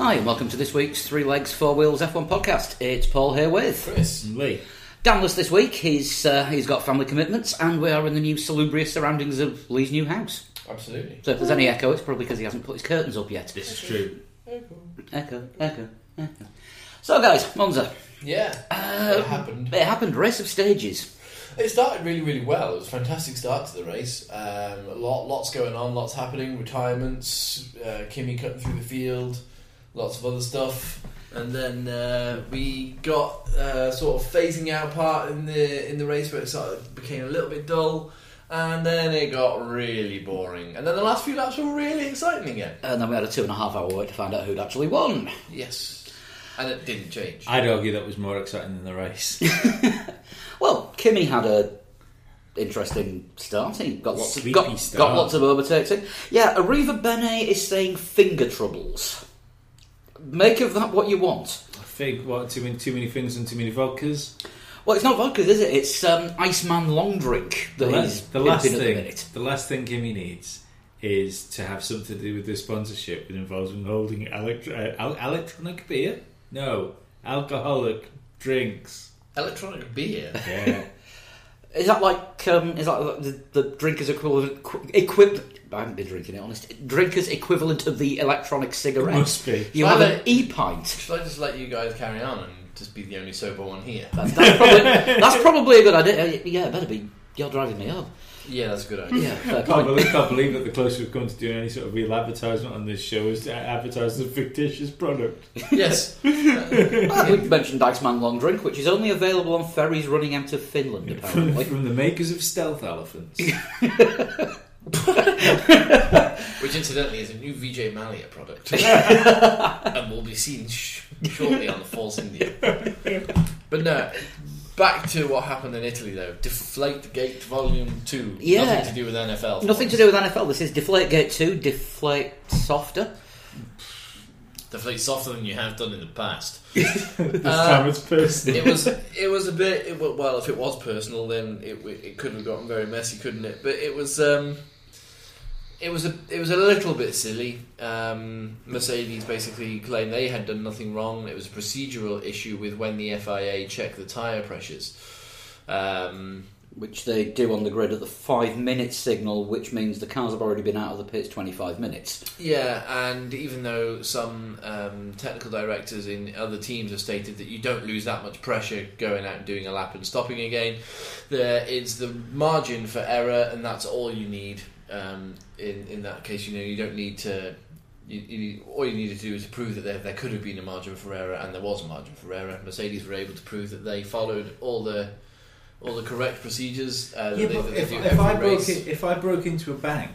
Hi, and welcome to this week's Three Legs, Four Wheels F1 podcast. It's Paul here with Chris and Lee. Danless this week. He's got family commitments, and we are in the new salubrious surroundings of Lee's new house. Absolutely. So if there's any echo, it's probably because he hasn't put his curtains up yet. This is true. Echo. So guys, Monza. Yeah, it happened. It happened. Race of stages. It started really, really well. It was a fantastic start to the race. Lots going on, lots happening. Retirements, Kimi cutting through the field, lots of other stuff, and then we got sort of phasing out part in the race where it became a little bit dull, and then it got really boring. And then the last few laps were really exciting again. And then we had a 2.5 hour wait to find out who'd actually won. Yes, and it didn't change. I'd argue that was more exciting than the race. Well, Kimi had a interesting start. He got lots got lots of overtakes in. Yeah, Arriva Bene is saying finger troubles. Make of that what you want. I think too many things and too many vodkas. Well, it's not vodka, is it? It's Iceman long drink that he's The last thing Kimi needs is to have something to do with the sponsorship that involves him holding electronic beer. No, alcoholic drinks. Electronic beer. Yeah. Is that like the drinker's equivalent? I haven't been drinking it, honest. Drinker's equivalent of the electronic cigarette. It must be. You have an e-pint. Should I just let you guys carry on and just be the only sober one here? That's probably a good idea. Yeah, it better be. You're driving me up. Yeah, that's a good idea. Yeah, Can't believe that the closest we've come to doing any sort of real advertisement on this show is to advertise a fictitious product. Yes. We've mentioned Iceman long drink, which is only available on ferries running out of Finland, apparently. From the makers of Stealth Elephants. Which incidentally is a new Vijay Mallya product. And will be seen shortly on the Force India. But no, back to what happened in Italy though. Deflategate Volume 2. Yeah. Nothing to do with NFL. Nothing to do with NFL. This is Deflategate 2, Deflate Softer. Deflate softer than you have done in the past. This time it's personal. It was a bit. Well, if it was personal, then it could have gotten very messy, couldn't it? But it was a little bit silly. Mercedes basically claimed they had done nothing wrong. It was a procedural issue with when the FIA checked the tyre pressures, which they do on the grid at the 5-minute signal, which means the cars have already been out of the pits 25 minutes. Yeah, and even though some technical directors in other teams have stated that you don't lose that much pressure going out and doing a lap and stopping again, there is the margin for error, and that's all you need. In that case, you don't need to. All you needed to do is to prove that there could have been a margin for error, and there was a margin for error. Mercedes were able to prove that they followed all the correct procedures. If I broke into a bank,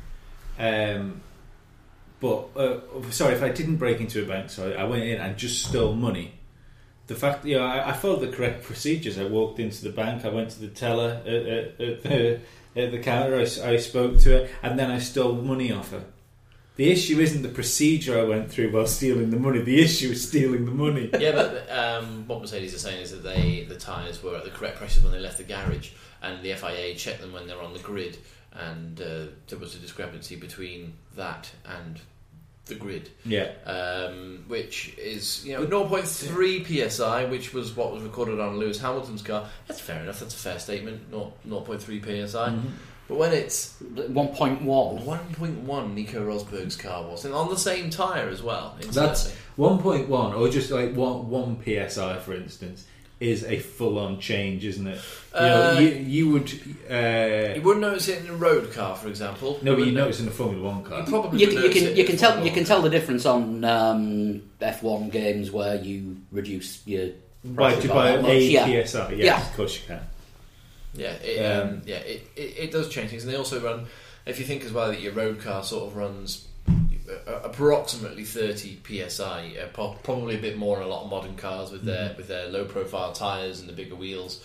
if I didn't break into a bank, I went in and just stole money. The fact, I followed the correct procedures. I walked into the bank, I went to the teller at the counter, I spoke to her, and then I stole money off her. The issue isn't the procedure I went through while stealing the money. The issue is stealing the money. Yeah, but what Mercedes are saying is that the tyres were at the correct pressures when they left the garage, and the FIA checked them when they're on the grid, and there was a discrepancy between that and the grid. Yeah. Which is 0.3 psi, which was what was recorded on Lewis Hamilton's car. That's fair enough. That's a fair statement. 0.3 psi. Mm-hmm. But when it's 1.1 Nico Rosberg's car was, and on the same tyre as well. That's 1.1, or just like 1 psi, for instance, is a full-on change, isn't it? You would. You wouldn't notice it in a road car, for example. No, but you notice in a Formula 1 car. You can tell the difference on F1 games where you reduce your by a PSI. Yes, of course you can. Yeah, it does change things, and they also run. If you think as well that your road car sort of runs approximately 30 psi, probably a bit more in a lot of modern cars with their low profile tyres and the bigger wheels,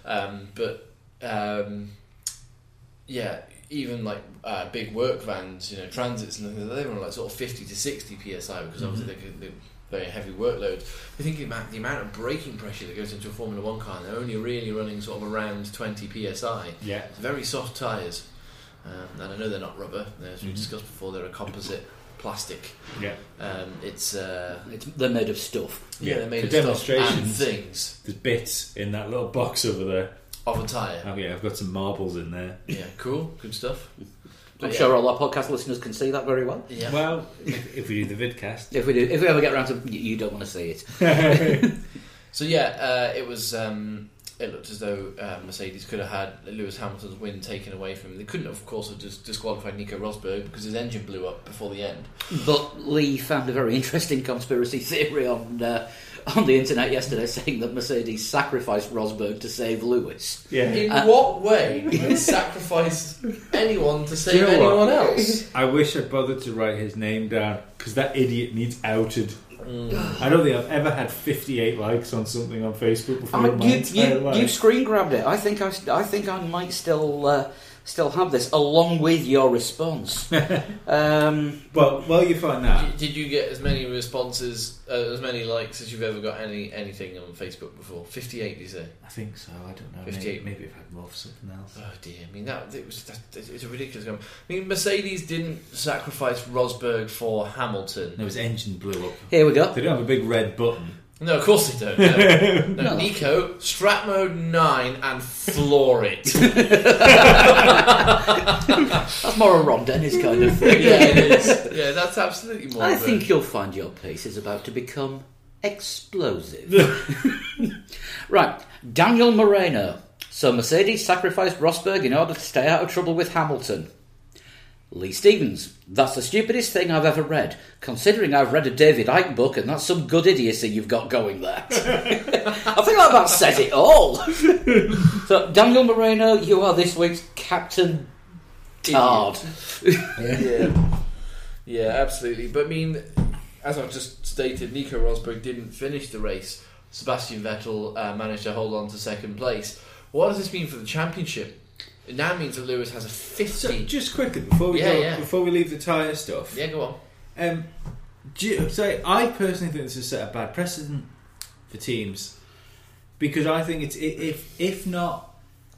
even like big work vans, transits and things, they run like sort of 50 to 60 psi because obviously they're very heavy workloads. You're thinking about the amount of braking pressure that goes into a Formula 1 car, and they're only really running sort of around 20 psi. Yeah, it's very soft tyres, and I know they're not rubber. As we discussed before, they're a composite plastic. Yeah. They're made of stuff. Yeah, they're made For of stuff and demonstrations. things There's bits in that little box over there. of a tyre. Oh yeah, I've got some marbles in there. Yeah, cool, good stuff. I'm But sure all our podcast listeners can see that very well. Yeah. Well, if we do the vidcast. If we ever get around to, you don't want to see it. So yeah, it was. It looked as though Mercedes could have had Lewis Hamilton's win taken away from him. They couldn't, of course, have just disqualified Nico Rosberg because his engine blew up before the end. But Lee found a very interesting conspiracy theory on the internet yesterday, saying that Mercedes sacrificed Rosberg to save Lewis. Yeah. In what way would they sacrifice anyone to save Do you know anyone what? else? I wish I'd bothered to write his name down because that idiot needs outed. I don't think I've ever had 58 likes on something on Facebook before in my entire life. You screen grabbed it. I think I might still have this along with your response. Well, while you find that, Did you get as many responses, as many likes as you've ever got anything on Facebook before? 58, you say? I think so. I don't know. 58. Maybe I've had more for something else. Oh dear! I mean, it's a ridiculous game. I mean, Mercedes didn't sacrifice Rosberg for Hamilton. No, his engine blew up. Here we go. They don't have a big red button. No, of course they don't. No, No. Nico, strap mode 9 and floor it. That's more a Ron Dennis kind of thing. Yeah, it is. Yeah, that's absolutely more. I of think it. you'll find your piece is about to become explosive. Right, Daniel Moreno. So Mercedes sacrificed Rosberg in order to stay out of trouble with Hamilton. Lee Stevens. That's the stupidest thing I've ever read, considering I've read a David Icke book and that's some good idiocy you've got going there. I think that about says it all. So, Daniel Moreno, you are this week's Captain Tard. Yeah, absolutely. But I mean, as I've just stated, Nico Rosberg didn't finish the race. Sebastian Vettel managed to hold on to second place. What does this mean for the championship? It now means that Lewis has a 50. So, just quickly before we leave the tyre stuff. Yeah, go on. I personally think this has set a bad precedent for teams because I think it's if not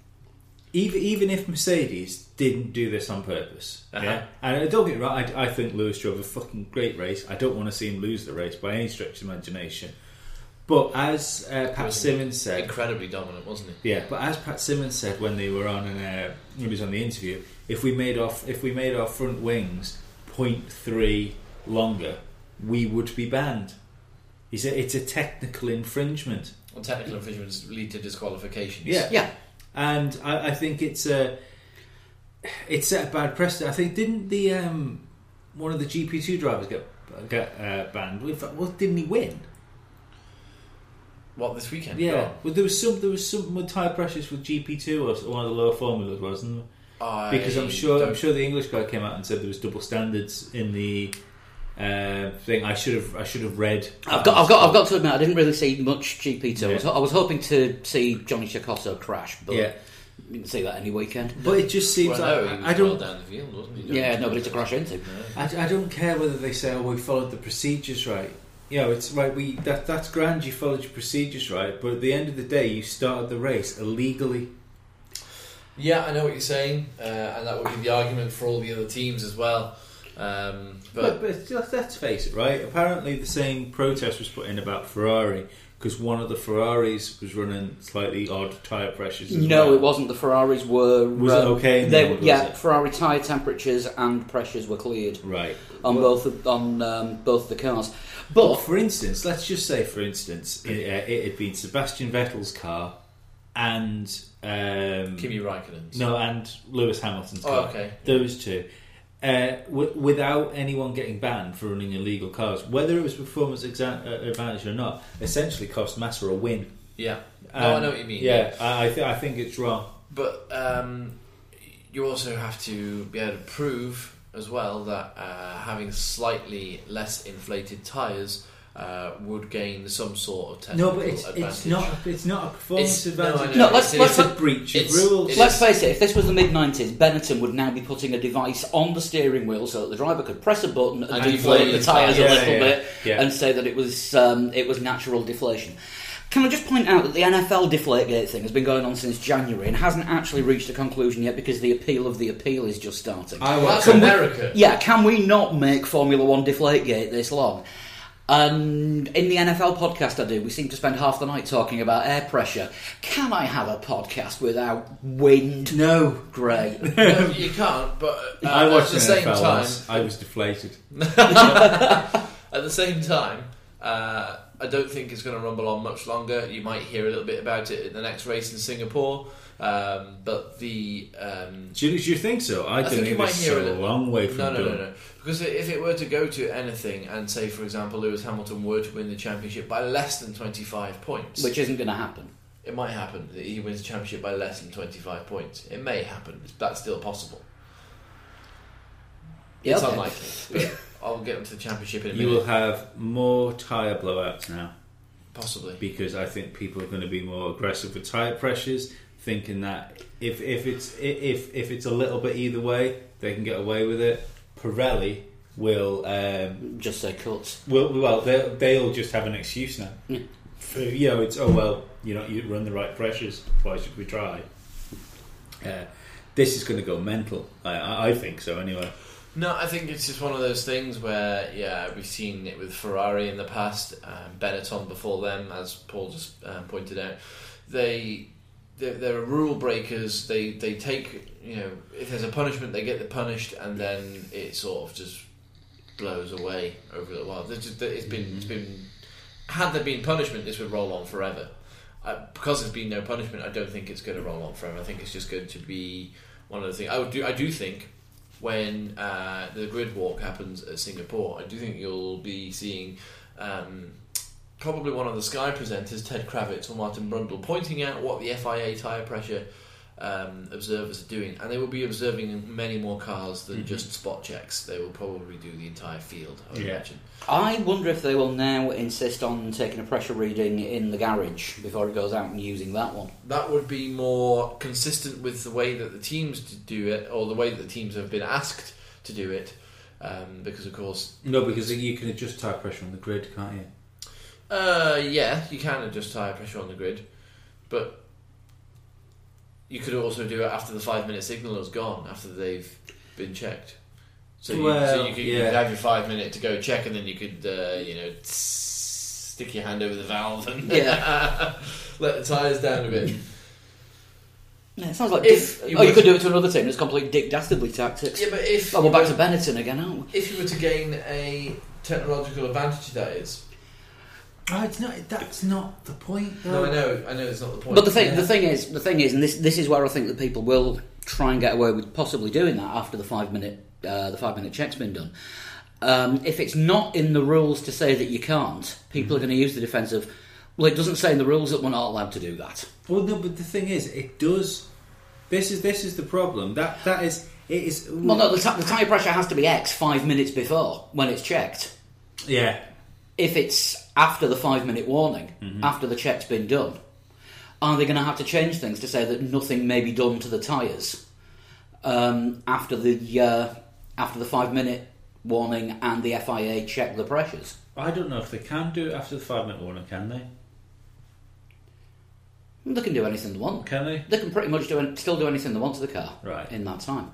even if Mercedes didn't do this on purpose, yeah. And don't get me wrong, I think Lewis drove a fucking great race. I don't want to see him lose the race by any stretch of imagination. But as Pat Simmons said, incredibly dominant, wasn't he? Yeah, but as Pat Simmons said when they were on, he was on the interview. If we made our front wings 0.3 longer, we would be banned. He said it's a technical infringement. Well, technical infringements lead to disqualifications. Yeah. And I think it's set a bad precedent. I think didn't the one of the GP2 drivers get banned? Well, didn't he win? What, this weekend? Yeah. Oh. Well, there was something with tyre pressures with GP2 or one of the lower formulas, wasn't there? Because I'm sure the English guy came out and said there was double standards in the thing. I should have read. I've got to admit, I didn't really see much GP2. Yeah. I was hoping to see Johnny Cecotto crash, but Yeah. didn't see that any weekend. But it just seems Well, no, like he was I don't. well down the field, wasn't he? Yeah, nobody to crash into. I don't care whether they say, "Oh, we followed the procedures right." You know, it's right. That's grand. You followed your procedures right, but at the end of the day, you started the race illegally. Yeah, I know what you're saying, and that would be the argument for all the other teams as well. But Let's face it, right? Apparently, the same protest was put in about Ferrari because one of the Ferraris was running slightly odd tyre pressures. No, it wasn't. The Ferraris were. Was it okay? In the end, was it? Ferrari tyre temperatures and pressures were cleared Right. on both the cars. But For instance, let's just say, it had been Sebastian Vettel's car and Kimi Raikkonen's. No, and Lewis Hamilton's Oh, car. okay. Those two. Without anyone getting banned for running illegal cars, whether it was performance advantage or not, essentially cost Massa a win. Yeah. No, I know what you mean. Yeah, I think it's wrong. But you also have to be able to prove as well that having slightly less inflated tyres would gain some sort of technical No, but advantage. it's not a performance It's- no, I advantage. know. No, it's a breach of it's- rules. let's face it, if this was the mid-90s, Benetton would now be putting a device on the steering wheel so that the driver could press a button and deflate the tyres a little bit Yeah. and say that it was natural deflation. Can I just point out that the NFL Deflategate thing has been going on since January and hasn't actually reached a conclusion yet because the appeal of the appeal is just starting. That's America. Can we not make Formula 1 Deflategate this long? And in the NFL podcast I do, we seem to spend half the night talking about air pressure. Can I have a podcast without wind? No. Great. No, you can't, but I watched at the same NFL time... once. I was deflated. At the same time, I don't think it's going to rumble on much longer. You might hear a little bit about it at the next race in Singapore, but the... Do you think so? I don't think it's so a long way from done. No. Because if it were to go to anything, and say, for example, Lewis Hamilton were to win the championship by less than 25 points... Which isn't going to happen. It might happen that he wins the championship by less than 25 points. It may happen. That's still possible. Yeah, it's okay. unlikely. But I'll get into the championship in a minute. You will have more tyre blowouts now. Possibly. Because I think people are going to be more aggressive with tyre pressures, thinking that if it's a little bit either way, they can get away with it. Pirelli will just say cuts. Well, they'll just have an excuse now. Yeah. For, it's you run the right pressures. Why should we try? This is going to go mental. I think so anyway. No, I think it's just one of those things where, we've seen it with Ferrari in the past, Benetton before them, as Paul just pointed out. They're rule breakers. They take, if there's a punishment, they get the punished, and then it sort of just blows away over a while. It's been. Had there been punishment, this would roll on forever. Because there's been no punishment, I don't think it's going to roll on forever. I think it's just going to be one of the things. I do think when the grid walk happens at Singapore, I do think you'll be seeing probably one of the Sky presenters, Ted Kravitz or Martin Brundle, pointing out what the FIA tyre pressure observers are doing, and they will be observing many more cars than just spot checks. They will probably do the entire field, I would imagine. I wonder if they will now insist on taking a pressure reading in the garage before it goes out and using that one. That would be more consistent with the way that the teams do it, or the way that the teams have been asked to do it, because of course... No, because you can adjust tyre pressure on the grid, can't you? You can adjust tyre pressure on the grid, but you could also do it after the 5-minute signal has gone, after they've been checked. So you could have your 5 minute to go check, and then you could, stick your hand over the valve and let the tyres down a bit. Yeah, it sounds like you could do it to another team. It's complete Dick Dastardly tactics. Yeah, but if we're back to Benetton again, aren't we? If you were to gain a technological advantage, that is. Oh, it's not. That's not the point, though. No, I know it's not the point. But the thing is, and this is where I think that people will try and get away with possibly doing that after the 5 minute check's been done. If it's not in the rules to say that you can't, people are going to use the defence of, well, it doesn't say in the rules that we're not allowed to do that. Well, no, but the thing is, it does. This is the problem. That is it is. Well, no, the tyre pressure has to be X 5 minutes before when it's checked. Yeah. If it's after the 5 minute warning, after the check's been done, are they going to have to change things to say that nothing may be done to the tyres after the 5 minute warning and the FIA check the pressures? I don't know if they can do it after the 5 minute warning, can they? They can do anything they want. Can they? They can pretty much still do anything they want to the car in that time.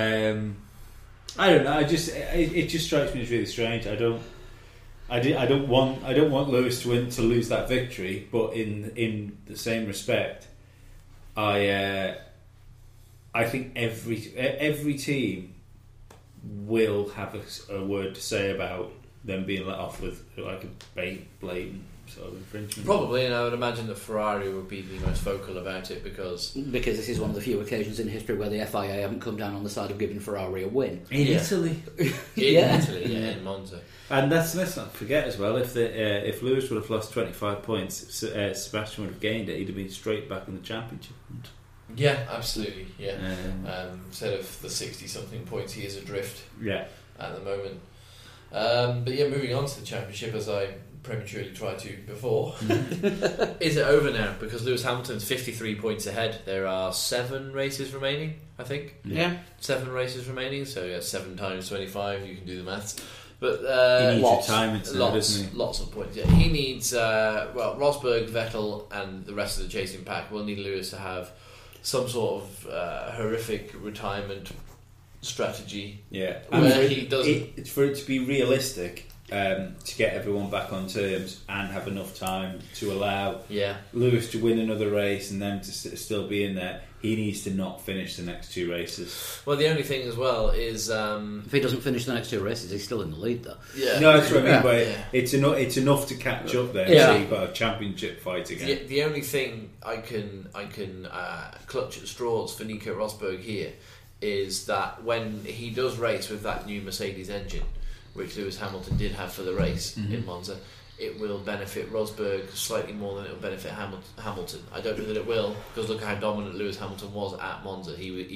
I don't know. It just strikes me as really strange. I don't want Lewis to lose that victory, but in the same respect, I think every team will have a word to say about them being let off with like a blatant sort of infringement. Probably, and I would imagine that Ferrari would be the most vocal about it because this is one of the few occasions in history where the FIA haven't come down on the side of giving Ferrari a win. In Italy. In Monza. And let's not forget as well, if Lewis would have lost 25 points, Sebastian would have gained it. He'd have been straight back in the championship. Yeah, absolutely. Yeah, instead of the 60-something points, he is adrift. Yeah, at the moment. But yeah, moving on to the championship, as I prematurely tried to before, is it over now? Because Lewis Hamilton's 53 points ahead. There are 7 races remaining, I think. Yeah, 7 races remaining. So 7 times 25. You can do the maths. But he needs lots. retirement, doesn't he? Lots of points. Yeah. He needs Rosberg, Vettel, and the rest of the chasing pack will need Lewis to have some sort of horrific retirement strategy. Yeah, where he doesn't. For it to be realistic, to get everyone back on terms and have enough time to allow Lewis to win another race and them to still be in there, he needs to not finish the next 2 races. Well, the only thing as well is if he doesn't finish the next 2 races, he's still in the lead, though. Yeah, no, that's what I mean. But yeah. it's enough to catch up there. Yeah. So you've got a championship fight again. The only thing I can clutch at straws for Nico Rosberg here is that when he does race with that new Mercedes engine, which Lewis Hamilton did have for the race in Monza, it will benefit Rosberg slightly more than it will benefit Hamilton. I don't know that it will, because look at how dominant Lewis Hamilton was at Monza.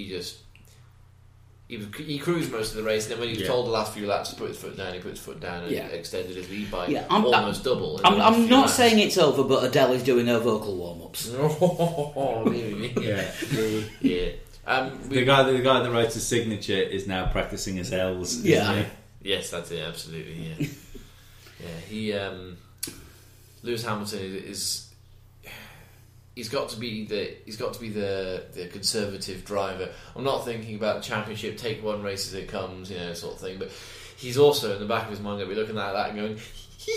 He cruised most of the race, and then when he was told the last few laps to put his foot down, he put his foot down and extended his lead by almost double. I'm not saying it's over, but Adele is doing her vocal warm-ups. Yeah. The guy that writes his signature is now practicing his L's. Yeah. Yes, that's it. Absolutely. Yeah. He Lewis Hamilton is he's got to be the conservative driver. I'm not thinking about the championship, take one race as it comes, sort of thing. But he's also in the back of his mind going to be looking at that and going,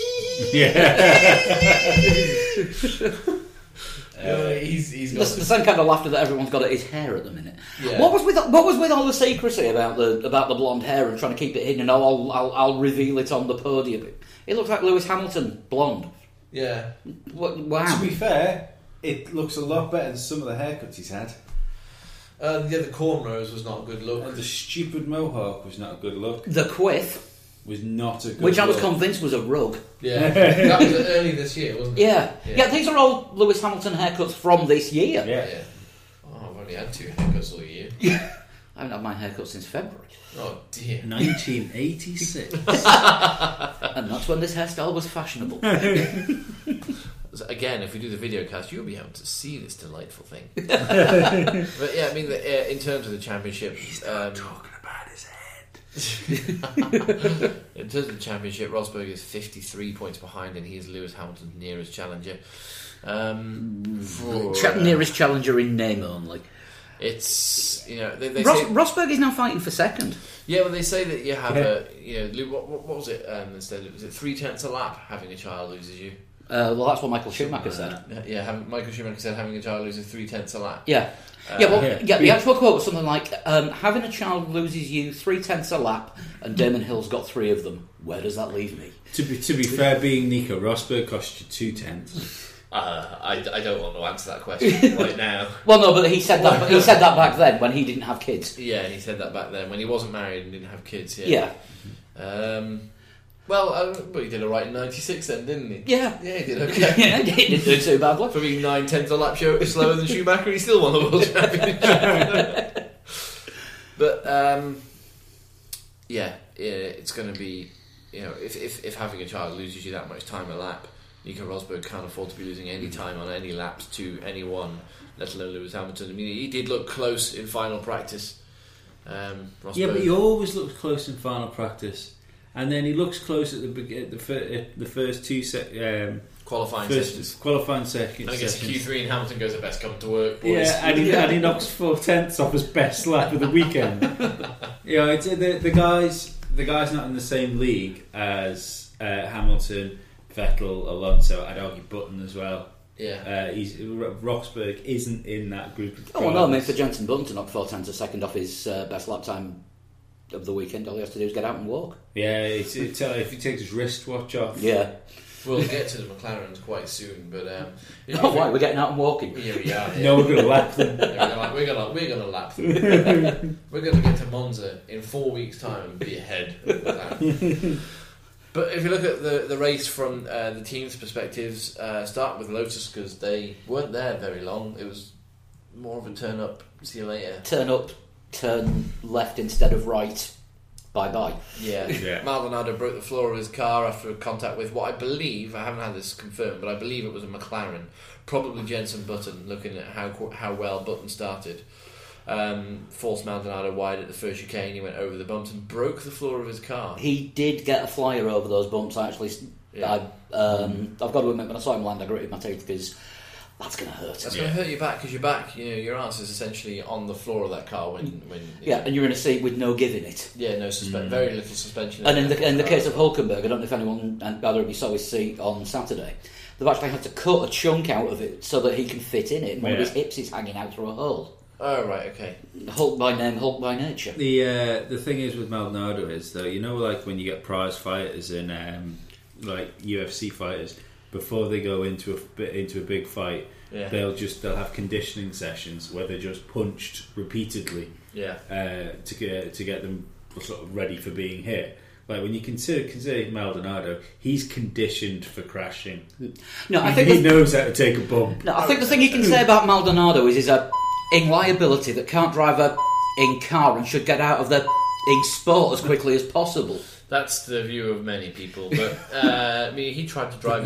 he's got the same kind of laughter that everyone's got at his hair at the minute. Yeah. What was with all the secrecy about the blonde hair and trying to keep it hidden? And I'll reveal it on the podium. It looks like Lewis Hamilton blonde. Yeah. Wow. To be fair, it looks a lot better than some of the haircuts he's had. The cornrows was not a good look. And the stupid mohawk was not a good look. The quiff, Was not a good which look. I was convinced was a rug. Yeah, that was early this year, wasn't it? Yeah. These are all Lewis Hamilton haircuts from this year. Yeah. Oh, I've only had 2 haircuts all year. I haven't had my haircut since February. Oh dear. 1986. And that's when this hairstyle was fashionable. So again, if we do the video cast, you'll be able to see this delightful thing. But yeah, I mean, in terms of the championship, He's not talking about his head. in terms of the championship, Rosberg is 53 points behind, and he is Lewis Hamilton's nearest challenger. Nearest challenger in name only. It's they say Rosberg is now fighting for second. yeah, well they say that you have what was it instead? Was it 3/10 a lap? Having a child loses you. Well, that's what Michael Schumacher said. Michael Schumacher said having a child loses 3/10 a lap. Yeah. The actual quote was something like, having a child loses you 3/10 a lap, and Damon Hill's got 3 of them. Where does that leave me? To be fair, being Nico Rosberg cost you 2/10. I don't want to answer that question right now. Well, no, but he said that. He said that back then when he didn't have kids. Yeah, he said that back then when he wasn't married and didn't have kids. Yeah. Well, he did alright in '96 then, didn't he? Yeah. Yeah, he did okay. Yeah, he didn't do too badly. For being 9/10 a lap slower than Schumacher, he still won the World Championship. But it's going to be, if having a child loses you that much time a lap, Nico Rosberg can't afford to be losing any time on any laps to anyone, let alone Lewis Hamilton. I mean, he did look close in final practice. Rosberg. Yeah, but he always looks close in final practice, and then he looks close at the first 2 qualifying sessions. Qualifying seconds. And I guess Q3 and Hamilton goes, "The best come to work, boys." Yeah, and he knocks 4/10 off his best lap of the weekend. It's the guys not in the same league as Hamilton, Vettel, Alonso. I'd argue Button as well. Yeah, Rosberg isn't in that group of Oh, well, no, I mean, for Jenson Button to knock 4/10 a second off his best lap time of the weekend, all he has to do is get out and walk. Yeah, if he takes his wristwatch off. Yeah. we'll get to the McLarens quite soon, but why? We're getting out and walking. Yeah, we are. No, we're going to lap them. We're gonna lap them. We're gonna get to Monza in 4 weeks' time and be ahead of that. But if you look at the race from the team's perspectives, start with Lotus because they weren't there very long. It was more of a turn up, see you later. Turn up, turn left instead of right. Bye-bye. Yeah. Maldonado broke the floor of his car after contact with what I believe, I haven't had this confirmed, but I believe it was a McLaren. Probably Jenson Button, looking at how well Button started. forced Maldonado wide at the first chicane. He went over the bumps and broke the floor of his car. He did get a flyer over those bumps, actually. Yeah. I've got to admit, when I saw him land, I gritted my teeth because that's going to hurt. That's going to hurt your back because your back, your arse is essentially on the floor of that car when and you're in a seat with no give in it. Yeah, no very little suspension. And in the case of Hulkenberg, I don't know if anyone and either of you saw his seat on Saturday. They've actually had to cut a chunk out of it so that he can fit in it. And one of his hips is hanging out through a hole. Oh right, okay. Hulk by name, Hulk by nature. The thing is with Maldonado is though, like when you get prize fighters in like UFC fighters, before they go into a big fight, they'll have conditioning sessions where they're just punched repeatedly, to get them sort of ready for being hit. Like when you consider Maldonado, he's conditioned for crashing. No, I think he knows how to take a bump. No, I think the thing you can say about Maldonado is he's a liability that can't drive a car and should get out of the sport as quickly as possible. That's the view of many people, but he tried to drive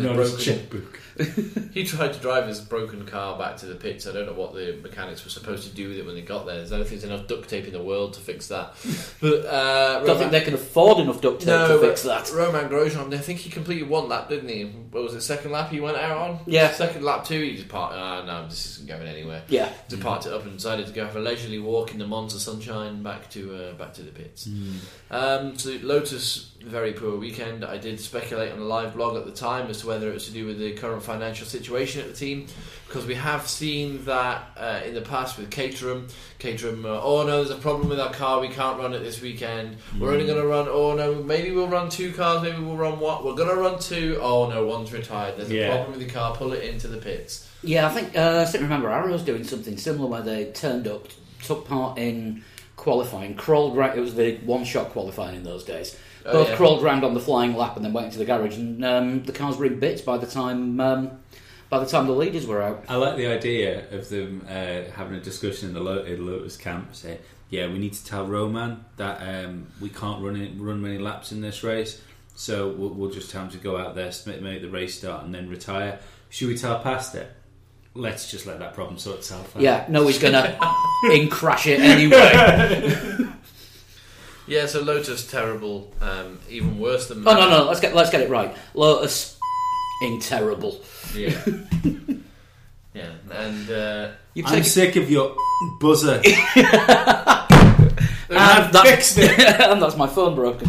his broken car back to the pits. I don't know what the mechanics were supposed to do with it when they got there. I don't think there's enough duct tape in the world to fix that. But I don't think they can afford enough duct tape to fix that. Romain Grosjean, I think he completed one lap, didn't he? What was it, second lap he went out on? Yeah. Second lap 2, he just parked. No, this isn't going anywhere. Yeah. Just parked it up and decided to go have a leisurely walk in the Monza sunshine back to the pits. So Lotus, very poor weekend. I did speculate on the live blog at the time as to whether it was to do with the current financial situation at the team, because we have seen that in the past with Caterham, oh no, there's a problem with our car, we can't run it this weekend, we're only going to run, oh no, maybe we'll run 2 cars, maybe we'll run what, we're going to run 2, oh no, one's retired, there's a problem with the car, pull it into the pits. Yeah, I think I still remember Arrow's doing something similar where they turned up, took part in qualifying, crawled right, it was the one-shot qualifying in those days. Both crawled round on the flying lap and then went into the garage, and the cars were in bits by the time the leaders were out. I like the idea of them having a discussion in the Lotus camp, say, we need to tell Roman that we can't run many laps in this race, so we'll just tell him to go out there, make the race start, and then retire. Should we tell Pastor? Let's just let that problem sort itself out. Yeah, no, he's going to crash it anyway. Yeah, so Lotus terrible, even worse than. Oh no, let's get it right. Lotus terrible. Yeah, yeah, and I'm sick of your buzzer. And fixed it, and that's my phone broken.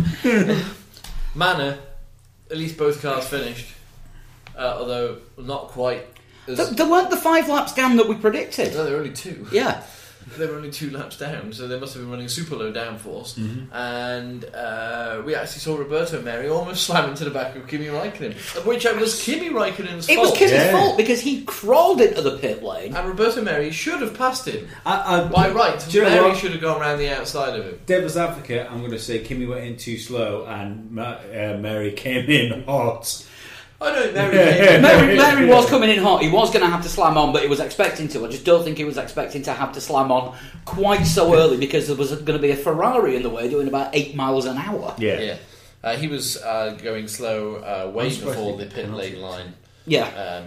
Manor, at least both cars finished, although not quite. There weren't the 5 laps down that we predicted. No, there were only 2. Yeah. They were only 2 laps down, so they must have been running super low downforce. And we actually saw Roberto Meri almost slam into the back of Kimi Raikkonen, which was Kimi Raikkonen's fault. It was Kimi's fault because he crawled into the pit lane. And Roberto Meri should have passed him. By right, Meri should have gone around the outside of him. Devil's advocate, I'm going to say Kimi went in too slow and Meri came in hot. I don't know. Meri was coming in hot. He was going to have to slam on, but he was expecting to. I just don't think he was expecting to have to slam on quite so early because there was going to be a Ferrari in the way doing about 8 miles an hour. Yeah. He was going slow way before the pit lane line. Yeah.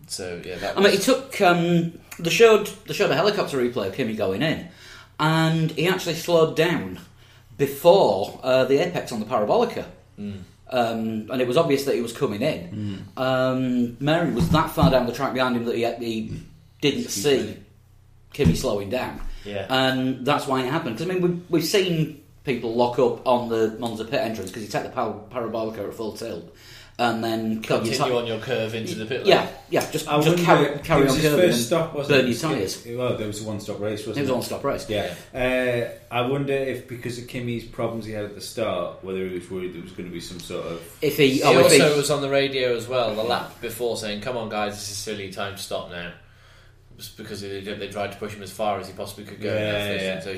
He took they showed a helicopter replay of Kimi going in, and he actually slowed down before the apex on the parabolica. And it was obvious that he was coming in. Meri was that far down the track behind him that he didn't see Kimi slowing down. Yeah. And that's why it happened. Because, we've seen people lock up on the Monza pit entrance because you take the parabolica at full tilt and then continue on your curve into the pit lane. Just carry on curving and burn your tyres. Well, there was a one-stop race, wasn't it? It was a one-stop race. Yeah. I wonder if because of Kimi's problems he had at the start, whether he was worried there was going to be some sort of... He also was on the radio as well, the lap before, saying, come on guys, this is silly, time to stop now. Just because they tried to push him as far as he possibly could go. So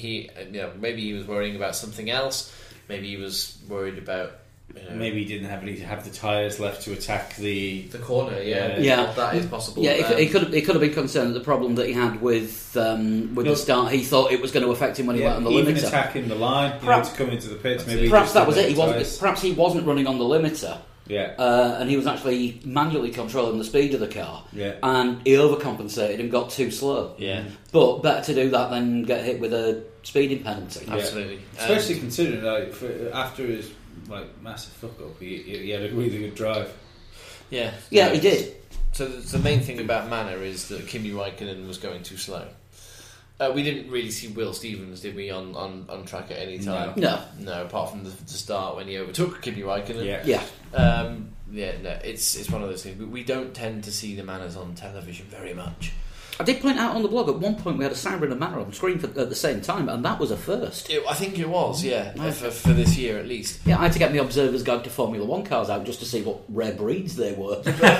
maybe he was worrying about something else. Maybe he was worried about... Maybe he didn't have the tyres left to attack the corner. That is possible. Yeah, he could have been concerned that the problem that he had with the start, he thought it was going to affect him when he went on the limiter. Even attacking the line, to come into the pits. Maybe perhaps that was it. Perhaps he wasn't running on the limiter Yeah. And he was actually manually controlling the speed of the car. Yeah. And he overcompensated and got too slow. Yeah. But better to do that than get hit with a speeding penalty. Yeah. Absolutely. Especially considering, like, after his massive fuck up, he had a really good drive. Yeah. Yeah, he did. So the main thing about Manor is that Kimi Raikkonen was going too slow. We didn't really see Will Stevens, did we, on track at any time? No. No, apart from the start when he overtook Kimi Raikkonen. Yeah. No, it's one of those things. We don't tend to see the Manors on television very much. I did point out on the blog, at one point we had a Sauber and a Manor on screen at the same time, and that was a first. I think it was, yeah, for this year at least. Yeah, I had to get my Observer's Guide to Formula 1 cars out just to see what rare breeds they were.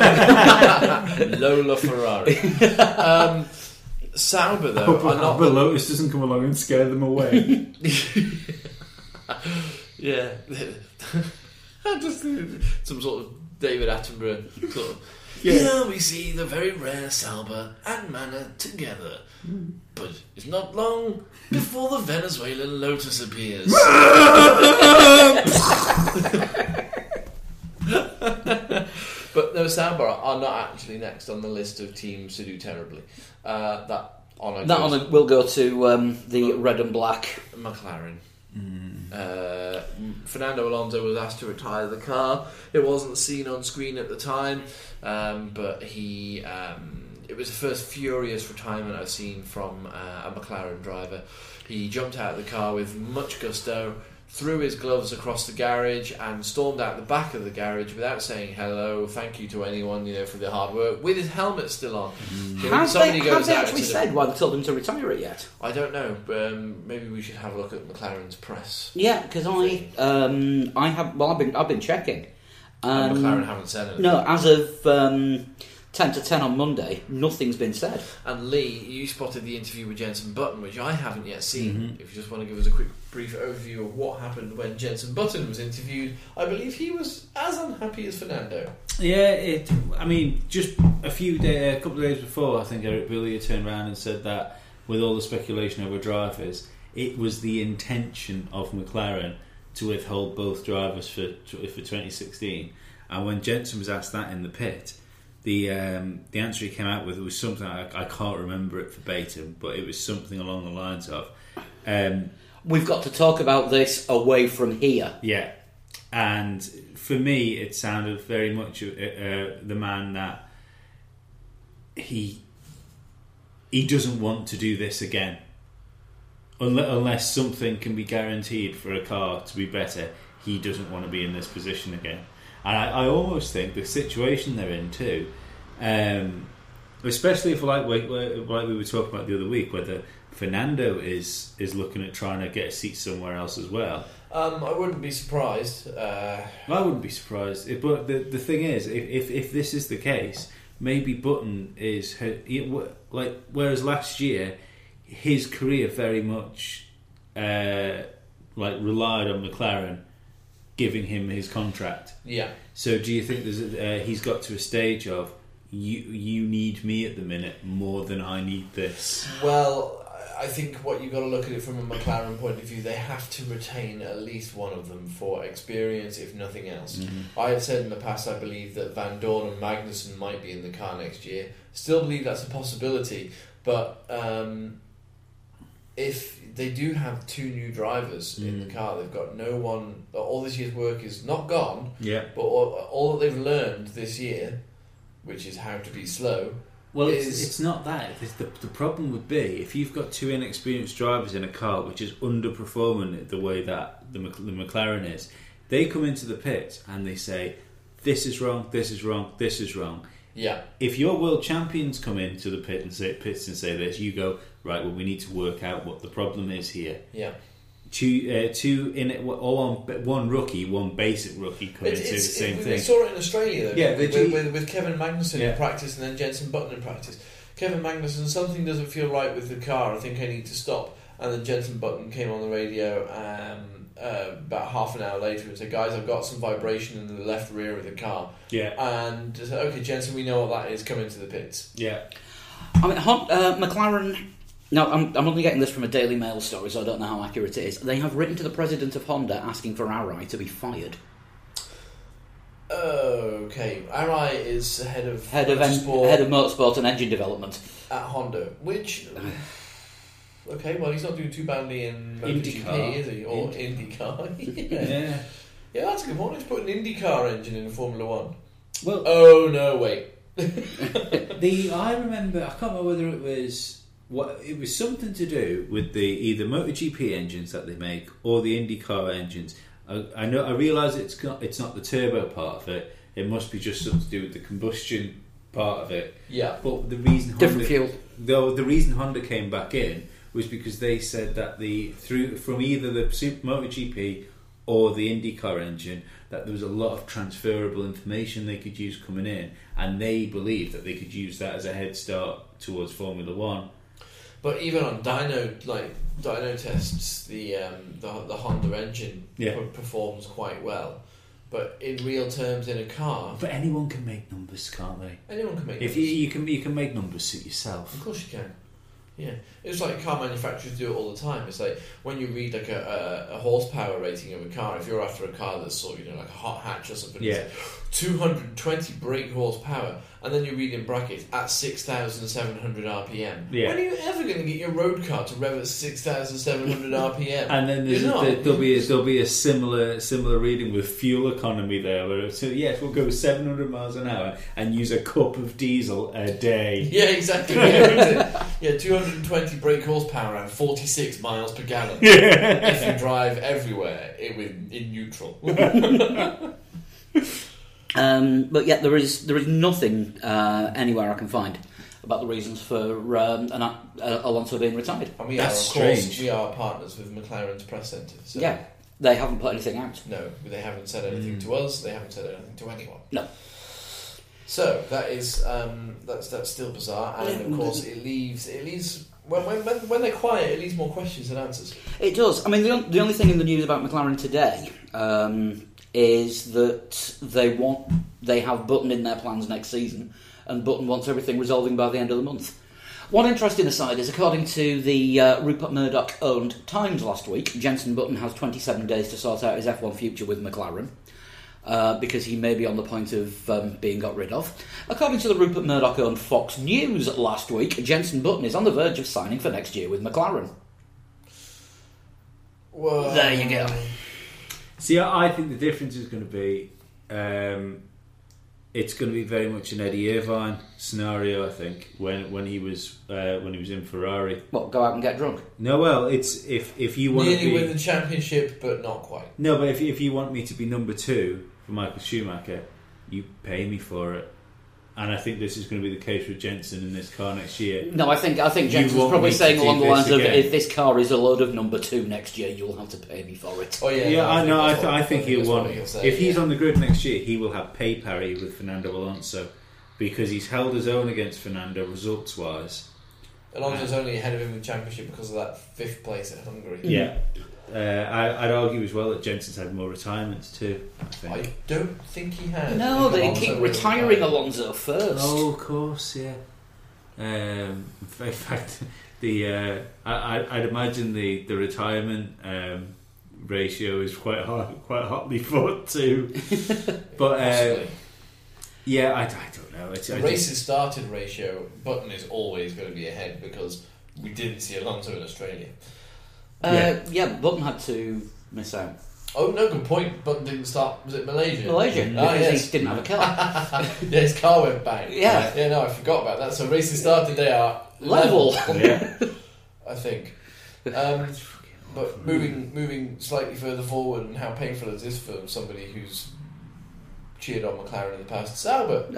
Lola Ferrari. Sauber, though, are not... But Lotus doesn't come along and scare them away. Yeah. Just some sort of David Attenborough sort of... Yeah. Here we see the very rare Sauber and Manor together. But it's not long before the Venezuelan Lotus appears. But no, Sauber are not actually next on the list of teams to do terribly. That honour will go to the red and black McLaren. Fernando Alonso was asked to retire the car. It wasn't seen on screen at the time, but he it was the first furious retirement I've seen from a McLaren driver. He jumped out of the car with much gusto, threw his gloves across the garage and stormed out the back of the garage without saying hello, thank you to anyone, for the hard work, with his helmet still on. Have they actually said why they told him to retire it yet? I don't know. Maybe we should have a look at McLaren's press. Yeah, because I've been checking. And McLaren haven't said anything. No, as of 10 to 10 on Monday, nothing's been said. And Lee, you spotted the interview with Jenson Button, which I haven't yet seen. If you just want to give us a quick brief overview of what happened when Jenson Button was interviewed, I believe he was as unhappy as Fernando. Yeah, just a couple of days before, I think Eric Billier turned around and said that with all the speculation over drivers, it was the intention of McLaren to withhold both drivers for 2016. And when Jenson was asked that in the pit, the answer he came out with was something I can't remember it verbatim, but it was something along the lines of, we've got to talk about this away from here. Yeah, and for me, it sounded very much the man that he doesn't want to do this again, unless something can be guaranteed for a car to be better. He doesn't want to be in this position again. And I almost think the situation they're in too, especially if like we were talking about the other week, whether Fernando is looking at trying to get a seat somewhere else as well. I wouldn't be surprised. I wouldn't be surprised. But the thing is, if this is the case, maybe Button is whereas last year his career very much relied on McLaren giving him his contract. Yeah. So do you think he's got to a stage of you need me at the minute more than I need this? Well, I think what you've got to look at it from a McLaren point of view, they have to retain at least one of them for experience, if nothing else. I have said in the past I believe that Van Dorn and Magnussen might be in the car next year. Still believe that's a possibility, but if they do have two new drivers in the car, they've got no one. All this year's work is not gone. Yeah. But all that they've learned this year, which is how to be slow. Well, it's not that. The problem would be if you've got two inexperienced drivers in a car which is underperforming the way that the McLaren is. They come into the pit and they say, "This is wrong. This is wrong. This is wrong." Yeah. If your world champions come into the pit and say this, you go, right, well, we need to work out what the problem is here. Yeah. One rookie, one basic rookie come into the same thing. We saw it in Australia, though. Yeah, with Kevin Magnussen in practice and then Jenson Button in practice. Kevin Magnussen, something doesn't feel right with the car, I think I need to stop. And then Jenson Button came on the radio about half an hour later and said, "Guys, I've got some vibration in the left rear of the car." Yeah. And I said, "Okay, Jenson, we know what that is. Come into the pits." Yeah. I mean, McLaren. Now, I'm only getting this from a Daily Mail story, so I don't know how accurate it is. They have written to the president of Honda asking for Arai to be fired. Okay, Arai is head of motorsport and engine development at Honda, which. Okay, well, he's not doing too badly in MotoGP, is he? Or IndyCar. Yeah. Yeah, that's a good point. Let's put an IndyCar engine in Formula 1. Well, oh, no, wait. I remember, I can't remember whether it was something to do with the either MotoGP engines that they make or the IndyCar engines. I realise it's not the turbo part of it. It must be just something to do with the combustion part of it. Yeah. But the reason fuel. The reason Honda came back in was because they said that from either the Super MotoGP or the IndyCar engine, that there was a lot of transferable information they could use coming in, and they believed that they could use that as a head start towards Formula 1. But even on dyno tests, the Honda engine performs quite well. But in real terms, in a car, but anyone can make numbers, can't they? Anyone can make numbers. If you can make numbers suit yourself. Of course you can. Yeah, it's like car manufacturers do it all the time. It's like when you read like a horsepower rating of a car. If you're after a car that's sort of like a hot hatch or something, yeah, it's 220 brake horsepower, and then you read in brackets at 6,700 RPM. Yeah. When are you ever going to get your road car to rev at 6,700 RPM? And then there'll be a similar reading with fuel economy there. Where yes, we'll go 700 miles an hour and use a cup of diesel a day. Yeah, exactly. Yeah, 220 brake horsepower and 46 miles per gallon. Yeah. If you drive everywhere in neutral. But yet there is nothing anywhere I can find about the reasons for Alonso being retired. And we That's are, of course, strange. we are partners with McLaren's press centre. So Yeah, they haven't put anything out. no, they haven't said anything to us. They haven't said anything to anyone. No. So that is that's still bizarre, and of course it leaves when they're quiet, it leaves more questions than answers. It does. I mean, the only thing in the news about McLaren today is that they have Button in their plans next season, and Button wants everything resolving by the end of the month. One interesting aside is, according to the Rupert Murdoch-owned Times last week, Jenson Button has 27 days to sort out his F1 future with McLaren, because he may be on the point of being got rid of. According to the Rupert Murdoch-owned Fox News last week, Jenson Button is on the verge of signing for next year with McLaren. Whoa. There you go. See, I think the difference is going to be it's going to be very much an Eddie Irvine scenario. I think when he was in Ferrari. What, go out and get drunk? No, well, it's if you want nearly to win the championship, but not quite. No, but if you want me to be number 2 for Michael Schumacher, you pay me for it. And I think this is going to be the case with Jenson in this car next year. No, I think Jenson's want probably me to saying do along the this lines of, again. if this car is a load of number 2 next year, you'll have to pay me for it. Oh yeah, Yeah, I I think he'll that's want. what he'll say, If he's yeah. on the grid next year, he will have pay parity with Fernando Alonso because he's held his own against Fernando results-wise. Alonso's only ahead of him in the championship because of that 5th place at Hungary. Yeah. I'd argue as well that Jenson's had more retirements too. I think. I don't think he has. No, I think they Alonso keep will retiring retire. Alonso first. Oh, of course, yeah. In fact, I'd imagine the retirement ratio is quite hotly fought too. But Possibly. yeah, I don't know. The races started ratio, Button is always going to be ahead because we didn't see Alonso in Australia. Yeah, Button had to miss out. Oh no, good point. Button didn't start. Was it Malaysia? Malaysia, Ah, because yes. he didn't have a car. Yeah, his car went bang. Yeah. Yeah, no, I forgot about that. So races started, they are Level. Yeah. I think. But moving slightly further forward, and how painful is this for somebody who's cheered on McLaren in the past? Sauber.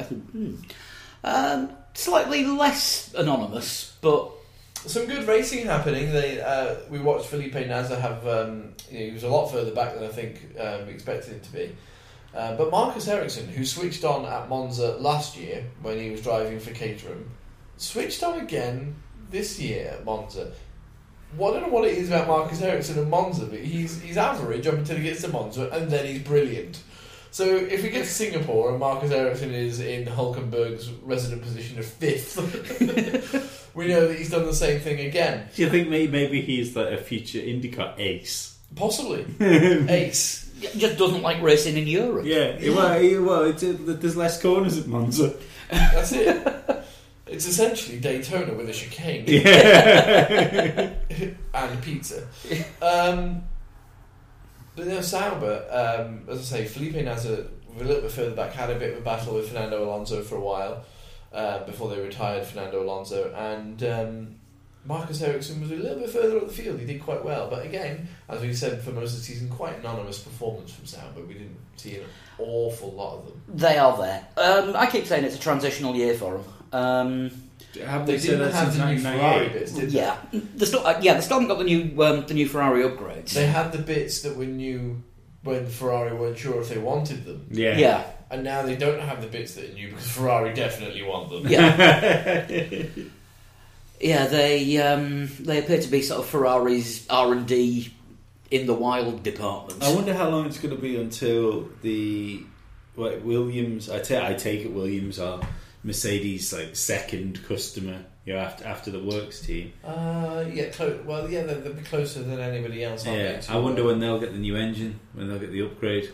Slightly less anonymous, but Some good racing happening. We watched Felipe Nasr have. He was a lot further back than I think we expected him to be. But Marcus Ericsson, who switched on at Monza last year when he was driving for Caterham, switched on again this year at Monza. Well, I don't know what it is about Marcus Ericsson and Monza, but he's average up until he gets to Monza, and then he's brilliant. So if we get to Singapore and Marcus Ericsson is in Hulkenberg's resident position of 5th, we know that he's done the same thing again. Do you think maybe he's like a future IndyCar ace? Possibly. Ace. just doesn't like racing in Europe. Yeah, there's less corners at Monza. That's it. It's essentially Daytona with a chicane. Yeah. And pizza. But no, Sauber, as I say, Felipe Nasr, a little bit further back, had a bit of a battle with Fernando Alonso for a while before they retired Fernando Alonso, and Marcus Ericsson was a little bit further up the field. He did quite well, but again, as we said for most of the season, quite anonymous performance from Sauber. We didn't see an awful lot of them. They are there. I keep saying it's a transitional year for them. Have They said didn't that have since the new Ferrari 1998? bits, did they? Yeah, they still haven't got the new Ferrari upgrades. They had the bits that were new when Ferrari weren't sure if they wanted them. Yeah. And now they don't have the bits that are new because Ferrari definitely want them. Yeah. Yeah, they appear to be sort of Ferrari's R&D in the wild department. I wonder how long it's going to be until Williams. I take it Williams are Mercedes' second customer. After the works team. They'll be closer than anybody else. Aren't Yeah, they, I wonder when they'll get the new engine, when they'll get the upgrade.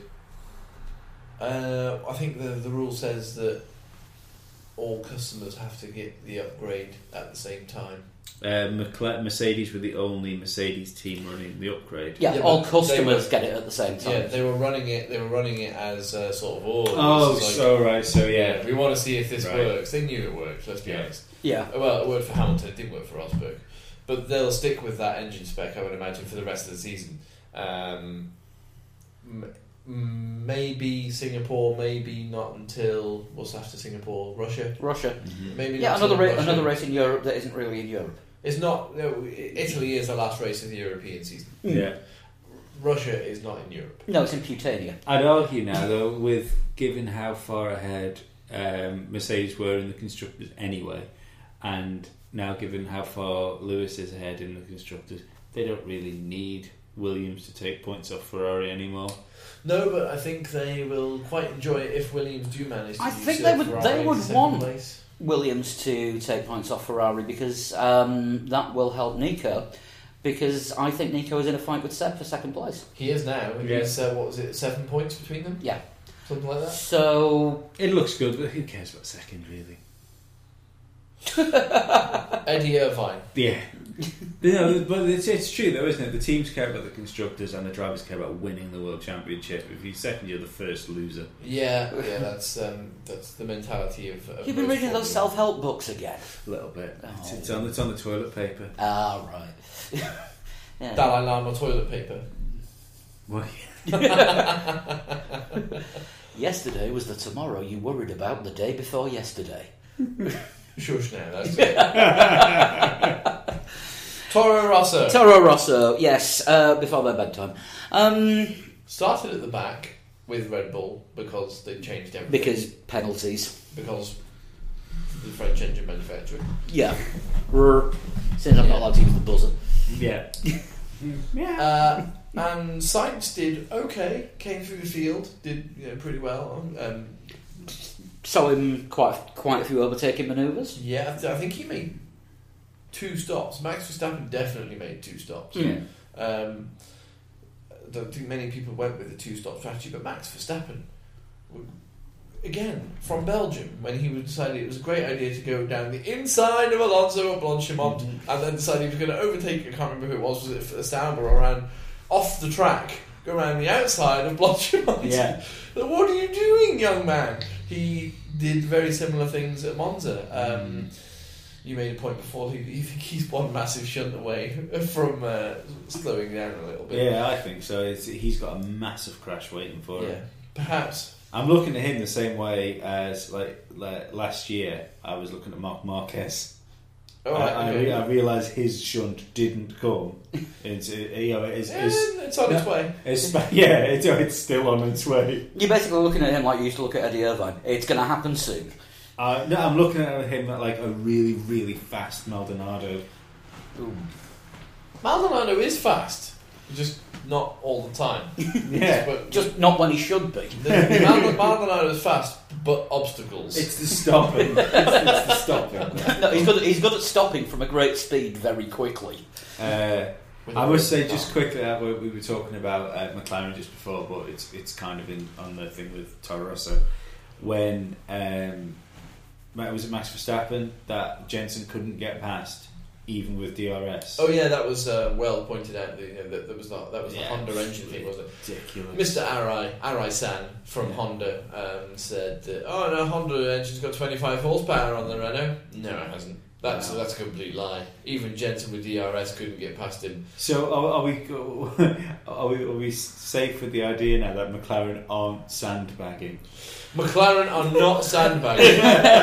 I think the rule says that all customers have to get the upgrade at the same time. Mercedes were the only Mercedes team running the upgrade. Yeah, all customers get it at the same time. Yeah, they were running it as sort of yeah. We want to see if this works. They knew it worked. Let's be honest. Yeah. Well, it worked for Hamilton. It didn't work for Rosberg, but they'll stick with that engine spec, I would imagine, for the rest of the season. Maybe Singapore, maybe not until what's after Singapore, Russia. Mm-hmm. Maybe yeah, not another race in Europe that isn't really in Europe. It's not. No, Italy is the last race of the European season. Yeah. Russia is not in Europe. No, it's in Putania. I'd argue now, though, with given how far ahead Mercedes were in the constructors anyway, and now given how far Lewis is ahead in the constructors, they don't really need Williams to take points off Ferrari anymore. No, but I think they will quite enjoy it if Williams do manage to I think usurp they would Ferrari into second want place. Williams to take points off Ferrari because that will help Nico. Because I think Nico is in a fight with Seb for second place. He is now. Yeah. He's, 7 points between them? Yeah. Something like that? So... It looks good, but who cares about second, really? Eddie Irvine. Yeah. But it's true, though, isn't it? The teams care about the constructors and the drivers care about winning the World Championship. If you're second, you're the first loser. Yeah, that's the mentality of You've been reading those self-help books again? A little bit. Oh. It's on the toilet paper. Ah, right. Yeah. Dalai Lama toilet paper. Well, Yesterday was the tomorrow you worried about the day before yesterday. Shush now, that's it. Toro Rosso, yes, before their bedtime. Started at the back with Red Bull because they changed everything. Because penalties. Because the French engine manufacturer. Yeah. Since I'm not allowed to use the buzzer. yeah. And Sainz did okay, came through the field, did pretty well. Saw him quite a few overtaking manoeuvres. Yeah, I think he made 2 stops. Max Verstappen definitely made 2 stops. Yeah. I don't think many people went with the 2-stop strategy, but Max Verstappen, again, from Belgium, when he decided it was a great idea to go down the inside of Alonso at Blanchimont, and then decided he was going to overtake, I can't remember who it was it Sauber, or around off the track, go around the outside of Blanchimont. Yeah. What are you doing, young man? He did very similar things at Monza. You made a point before, you think he's one massive shunt away from slowing down a little bit. Yeah, I think so. He's got a massive crash waiting for him. Yeah, perhaps. I'm looking at him the same way as like last year I was looking at Marc Marquez. I realised his shunt didn't come. It's on its way. It's still on its way. You're basically looking at him like you used to look at Eddie Irvine. It's going to happen soon. No, I'm looking at him like a really, really fast Maldonado. Ooh. Maldonado is fast, just not all the time. Yeah, just not when he should be. Maldonado is fast, but obstacles. It's the stopping. it's the stopping. No, he's good at stopping from a great speed very quickly. I must say just quickly that we were talking about McLaren just before, but it's kind of on the thing with Toro Rosso when was it Max Verstappen that Jensen couldn't get past even with DRS. Oh yeah, that was well pointed out. That was the Honda engine thing, wasn't it? Ridiculous. Mr. Arai-san from Honda said, "Oh no, Honda engine's got 25 horsepower on the Renault." No, it hasn't. That's a complete lie. Even Jensen with DRS couldn't get past him. So are we safe with the idea now that McLaren aren't sandbagging? McLaren are not sandbagging.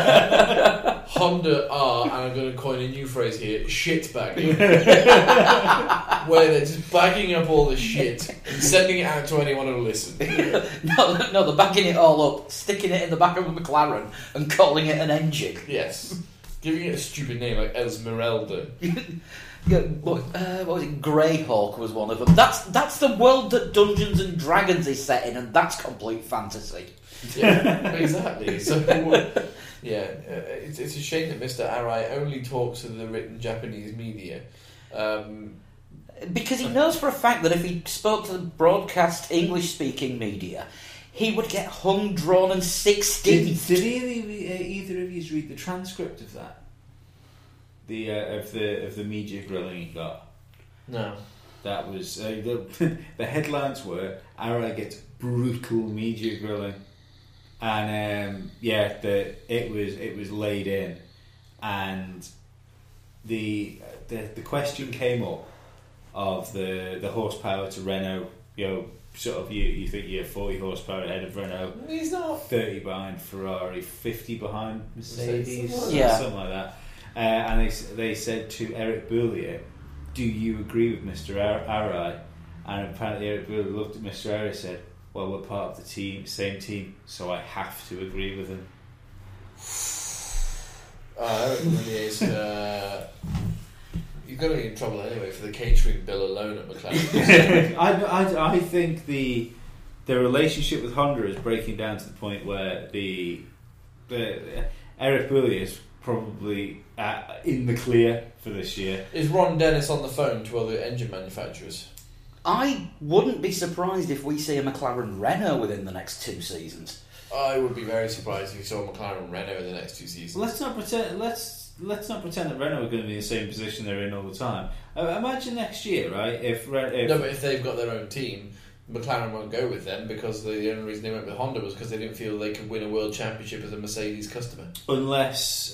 Honda are, and I'm going to coin a new phrase here, shitbagging. Where they're just bagging up all the shit and sending it out to anyone who'll listen. No, they're bagging it all up, sticking it in the back of a McLaren and calling it an engine. Yes. Giving it a stupid name like Esmeralda. Yeah, what was it? Greyhawk was one of them. That's the world that Dungeons and Dragons is set in, and that's complete fantasy. Yeah, exactly. So, yeah, it's a shame that Mr. Arai only talks to the written Japanese media. Because he knows for a fact that if he spoke to the broadcast English-speaking media, he would get hung, drawn, and 16th. Did either of you read the transcript of that? Of the media grilling he got. No. That was the headlines were Arai gets brutal media grilling, and it was laid in, and the question came up of the horsepower to Renault. Sort of you think you're 40 horsepower ahead of Renault. He's not. 30 behind Ferrari, 50 behind Mercedes, something like that. And they said to Eric Boullier, "Do you agree with Mr. Arai?" And apparently Eric Boullier looked at Mr. Arai and said, "Well, we're part of the same team, so I have to agree with him." Eric Boullier he's going to be in trouble anyway for the catering bill alone at McLaren. I think the relationship with Honda is breaking down to the point where the Eric Boullier is probably in the clear for this year. Is Ron Dennis on the phone to other engine manufacturers? I wouldn't be surprised if we see a McLaren Renault within the next 2 seasons. I would be very surprised if we saw a McLaren Renault in the next 2 seasons. Let's not pretend that Renault are going to be in the same position they're in all the time. Imagine next year, right? No, but if they've got their own team, McLaren won't go with them because the only reason they went with Honda was because they didn't feel they could win a world championship as a Mercedes customer. Unless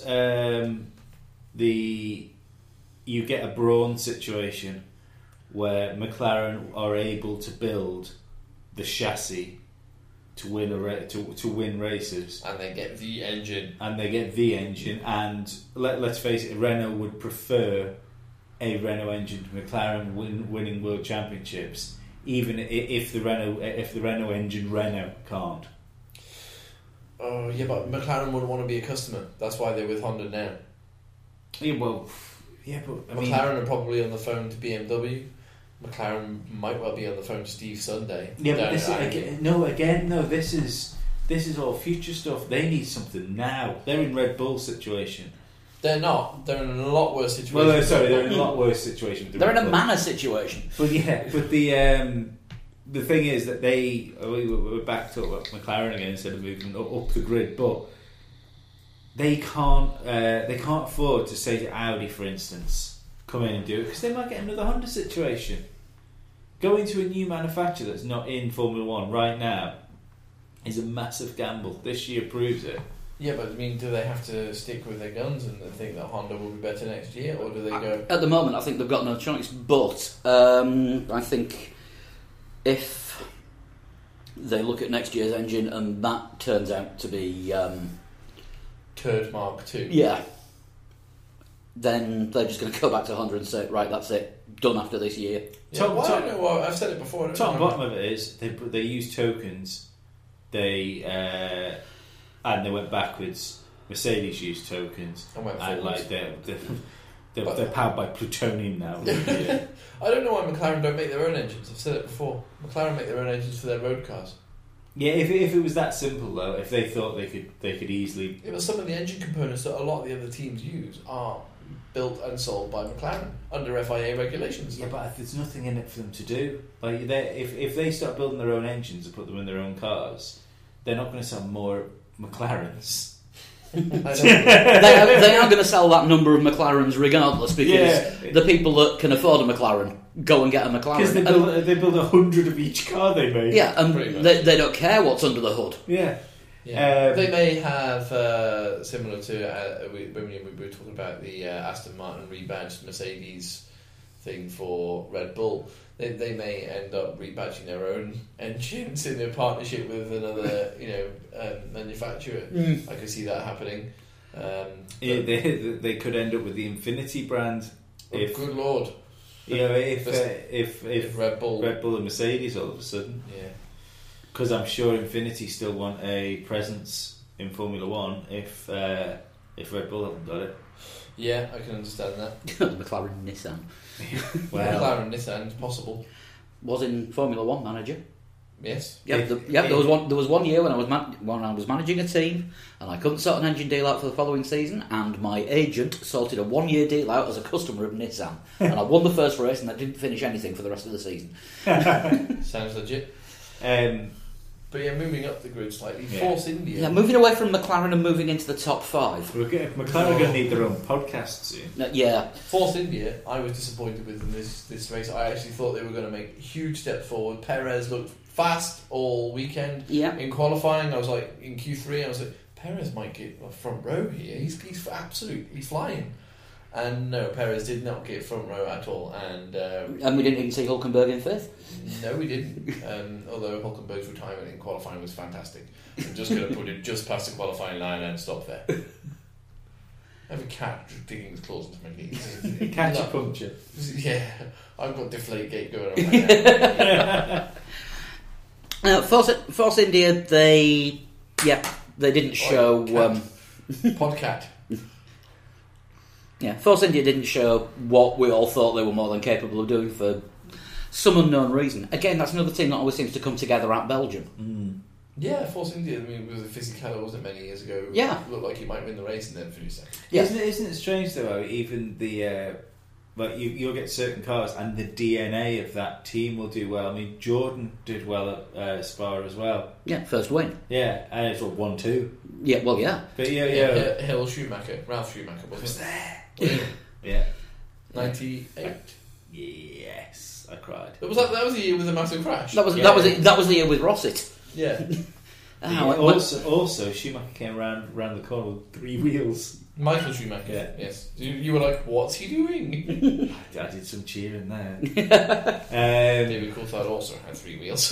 you get a Brawn situation where McLaren are able to build the chassis to win to win races, and they get the engine, and let's face it, Renault would prefer a Renault engine to McLaren winning world championships, even if the Renault engine can't. Oh yeah, but McLaren wouldn't want to be a customer. That's why they're with Honda now. But McLaren are probably on the phone to BMW. McLaren might well be on the phone to Steve Sunday. Yeah, but this is all future stuff. They need something now. They're in Red Bull situation. They're not. They're in a lot worse situation. Well, they're in a lot worse situation. They're in a manor situation. But the thing is that we're back to McLaren again instead of moving up the grid, but they can't afford to say to Audi, for instance, come in and do it, because they might get another Honda situation. Going to a new manufacturer that's not in Formula 1 right now is a massive gamble. This year proves it. Yeah, but I mean, do they have to stick with their guns and think that Honda will be better next year, or do they go... At the moment, I think they've got no choice, but I think if they look at next year's engine and that turns out to be... Turd Mark II. Yeah. Then they're just going to go back to Honda and say, right, that's it, done after this year. Yeah, I've said it before. Top and bottom of it is they use tokens. And they went backwards. Mercedes used tokens, and went like they're powered by plutonium now. I don't know why McLaren don't make their own engines. I've said it before. McLaren make their own engines for their road cars. Yeah, if it was that simple though, if they thought they could easily. Yeah, but some of the engine components that a lot of the other teams use are built and sold by McLaren under FIA regulations. Yeah, but there's nothing in it for them to do. Like, if they start building their own engines and put them in their own cars, they're not going to sell more McLarens. I don't know. They are going to sell that number of McLarens regardless, because Yeah. the people that can afford a McLaren go and get a Because McLaren. they build 100 of each car they make. Yeah, and Pretty much. they don't care what's under the hood. Yeah. Yeah. They may have, similar to when we were talking about the Aston Martin rebadged Mercedes thing for Red Bull, they may end up rebadging their own engines in a partnership with another manufacturer. I could see that happening. They could end up with the Infinity brand if good lord, if Red Bull, and Mercedes all of a sudden. yeah. Because I'm sure Infinity still want a presence in Formula 1 if Red Bull haven't got it. Yeah, I can understand that. McLaren Nissan Well, McLaren Nissan is possible. was in Formula 1 manager. Yes. There was one year when I was managing a team and I couldn't sort an engine deal out for the following season, and my agent sorted a 1-year deal out as a customer of Nissan, and I won the first race and I didn't finish anything for the rest of the season. Sounds legit. But yeah, moving up the grid slightly, Yeah. Force India. Yeah, moving away from McLaren and moving into the top 5. McLaren are going to need their own podcast soon. Yeah, Force India, I was disappointed with in this race. I actually thought they were going to make huge steps forward. Perez looked fast all weekend. Yeah. In qualifying, I was like, in Q3, I was like, Perez might get a front row here. He's absolutely flying. And no, Perez did not get front row at all. And and we didn't even see Hulkenberg in 5th. no, we didn't. Although Hulkenberg's retirement in qualifying was fantastic. I'm just going to put it just past the qualifying line and stop there. I have a cat digging his claws into my knees. Catch a puncture. Yeah, I've got Deflategate going on right now. Force India, they didn't show. Podcat. Force India didn't show what we all thought they were more than capable of doing for some unknown reason. Again, that's another team that always seems to come together at Belgium. Yeah, Force India. I mean, it was a Fisichella, wasn't it, many years ago? Yeah. Looked like he might win the race and then finish second. Yeah. Isn't it strange though? How even the you'll get certain cars and the DNA of that team will do well. I mean, Jordan did well at Spa as well. Yeah, first win. Yeah, and it's 1-2. Yeah, well, yeah. But Hill Schumacher, Ralph Schumacher was there. Yeah. 98. Yes, I cried. That was the year with the massive crash. That was the year with Rossett. Yeah. Also, Schumacher came round the corner with 3 wheels. Michael Schumacher. Yeah. Yes. You were like, what's he doing? I did some cheering there. David Coulthard also had 3 wheels.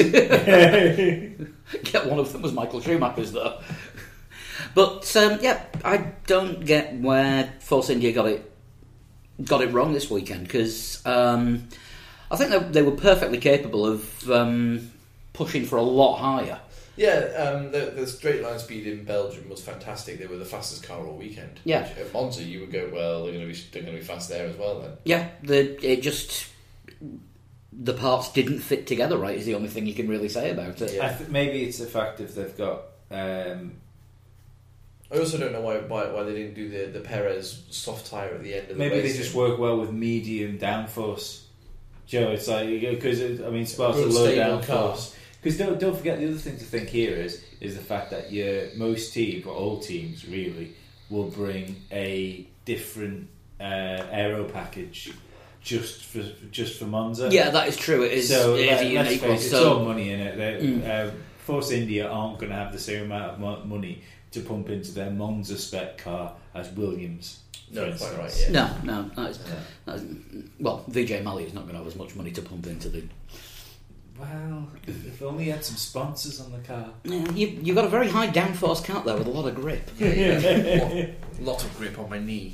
One of them was Michael Schumacher's though. But I don't get where Force India got it wrong this weekend, because I think they were perfectly capable of pushing for a lot higher. Yeah, the straight line speed in Belgium was fantastic. They were the fastest car all weekend. Yeah. Which at Monza, you would go, well, they're going to be fast there as well then. Yeah, the parts didn't fit together right is the only thing you can really say about it. Yeah. Maybe it's the fact if they've got. I also don't know why they didn't do the Perez soft tyre at the end of the Maybe race. they just work well with medium downforce. Joe, it's like because Spa's a Good, low stable downforce. Because don't forget, the other thing to think here is the fact that most teams, or all teams really, will bring a different aero package just for Monza. Yeah, that is true. It is. So it is a let's unique face one. it, it's So all money in it. Force India aren't going to have the same amount of money to pump into their Monza spec car as Williams. No, for quite instance. right, yeah. no, that is, well, Vijay Mallya is not going to have as much money to pump into the. Well, if only you had some sponsors on the car. Yeah, you've got a very high downforce car there with a lot of grip. Lot of grip on my knee.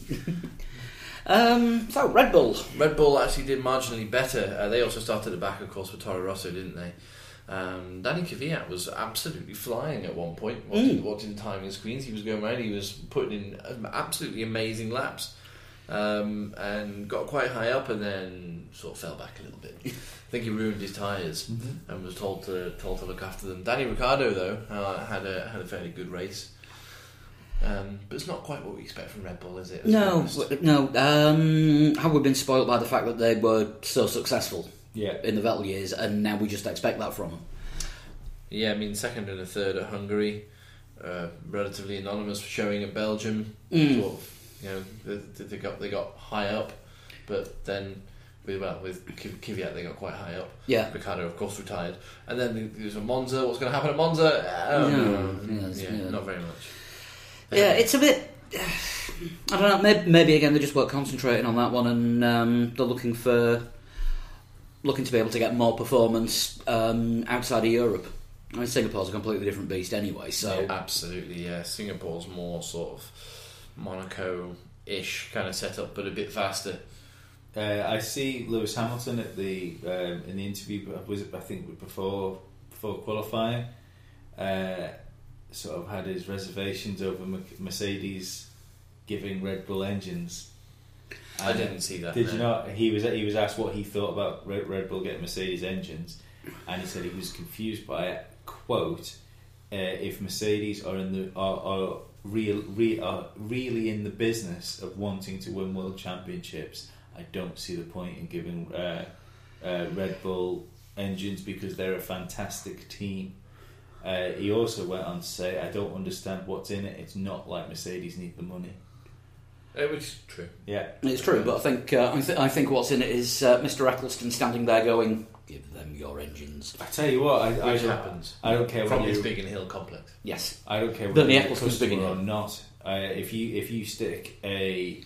So Red Bull. Red Bull actually did marginally better. They also started at the back, of course, with Toro Rosso, didn't they? Danny Kvyat was absolutely flying at one point, watching timing screens. He was going around, he was putting in absolutely amazing laps, and got quite high up and then sort of fell back a little bit. I think he ruined his tyres and was told to look after them. Danny Ricciardo, though, had a fairly good race. But it's not quite what we expect from Red Bull, is it? No. Have we been spoilt by the fact that they were so successful in the Vettel years, and now we just expect that from them? Yeah, I mean, second and a third at Hungary, relatively anonymous showing at Belgium. Sort of, they got high up, but then with Kvyat they got quite high up. Yeah, Ricciardo of course retired, and then there's a Monza. What's going to happen at Monza? Not very much. Yeah, it's a bit. I don't know. Maybe again they just weren't concentrating on that one, and they're looking to be able to get more performance outside of Europe. I mean, Singapore's a completely different beast anyway. So absolutely, yeah. Singapore's more sort of Monaco-ish kind of setup, but a bit faster. I see Lewis Hamilton at the in the interview. I think before qualifying, sort of had his reservations over Mercedes giving Red Bull engines. I didn't see that. Did you not? He was asked what he thought about Red Bull getting Mercedes engines, and he said he was confused by it. Quote: "If Mercedes are really in the business of wanting to win world championships, I don't see the point in giving Red Bull engines because they're a fantastic team." He also went on to say, "I don't understand what's in it. It's not like Mercedes need the money." Which is true. Yeah, it's true. But I think what's in it is Mr. Eccleston standing there going, "Give them your engines." I tell you what, which happens. I don't care from his Biggin Hill complex. Yes, I don't care whether you're a customer or not. If you stick a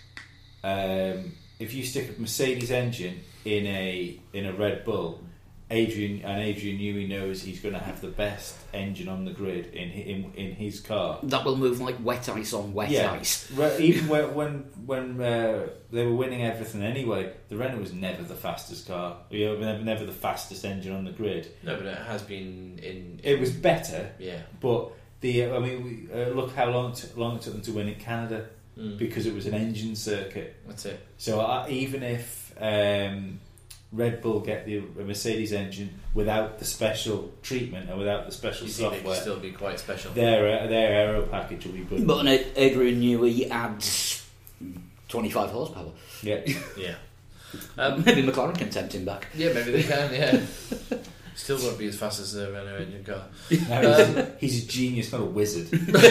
Mercedes engine in a Red Bull, Adrian Newey knows he's going to have the best engine on the grid in his car. That will move like wet ice on wet ice. Even when they were winning everything anyway, the Renault was never the fastest car. Never the fastest engine on the grid. No, but it has been in. It was better. Yeah, but look how long it took them to win in Canada because it was an engine circuit. That's it. So even if Red Bull get the Mercedes engine without the special treatment and without the special software, it will still be quite special. Their aero package will be good. But Adrian Newey adds 25 horsepower. Yeah, yeah. Maybe McLaren can tempt him back. Yeah, maybe they can. Yeah. Still won't be as fast as the Renault engine car. No, he's a genius, not a wizard.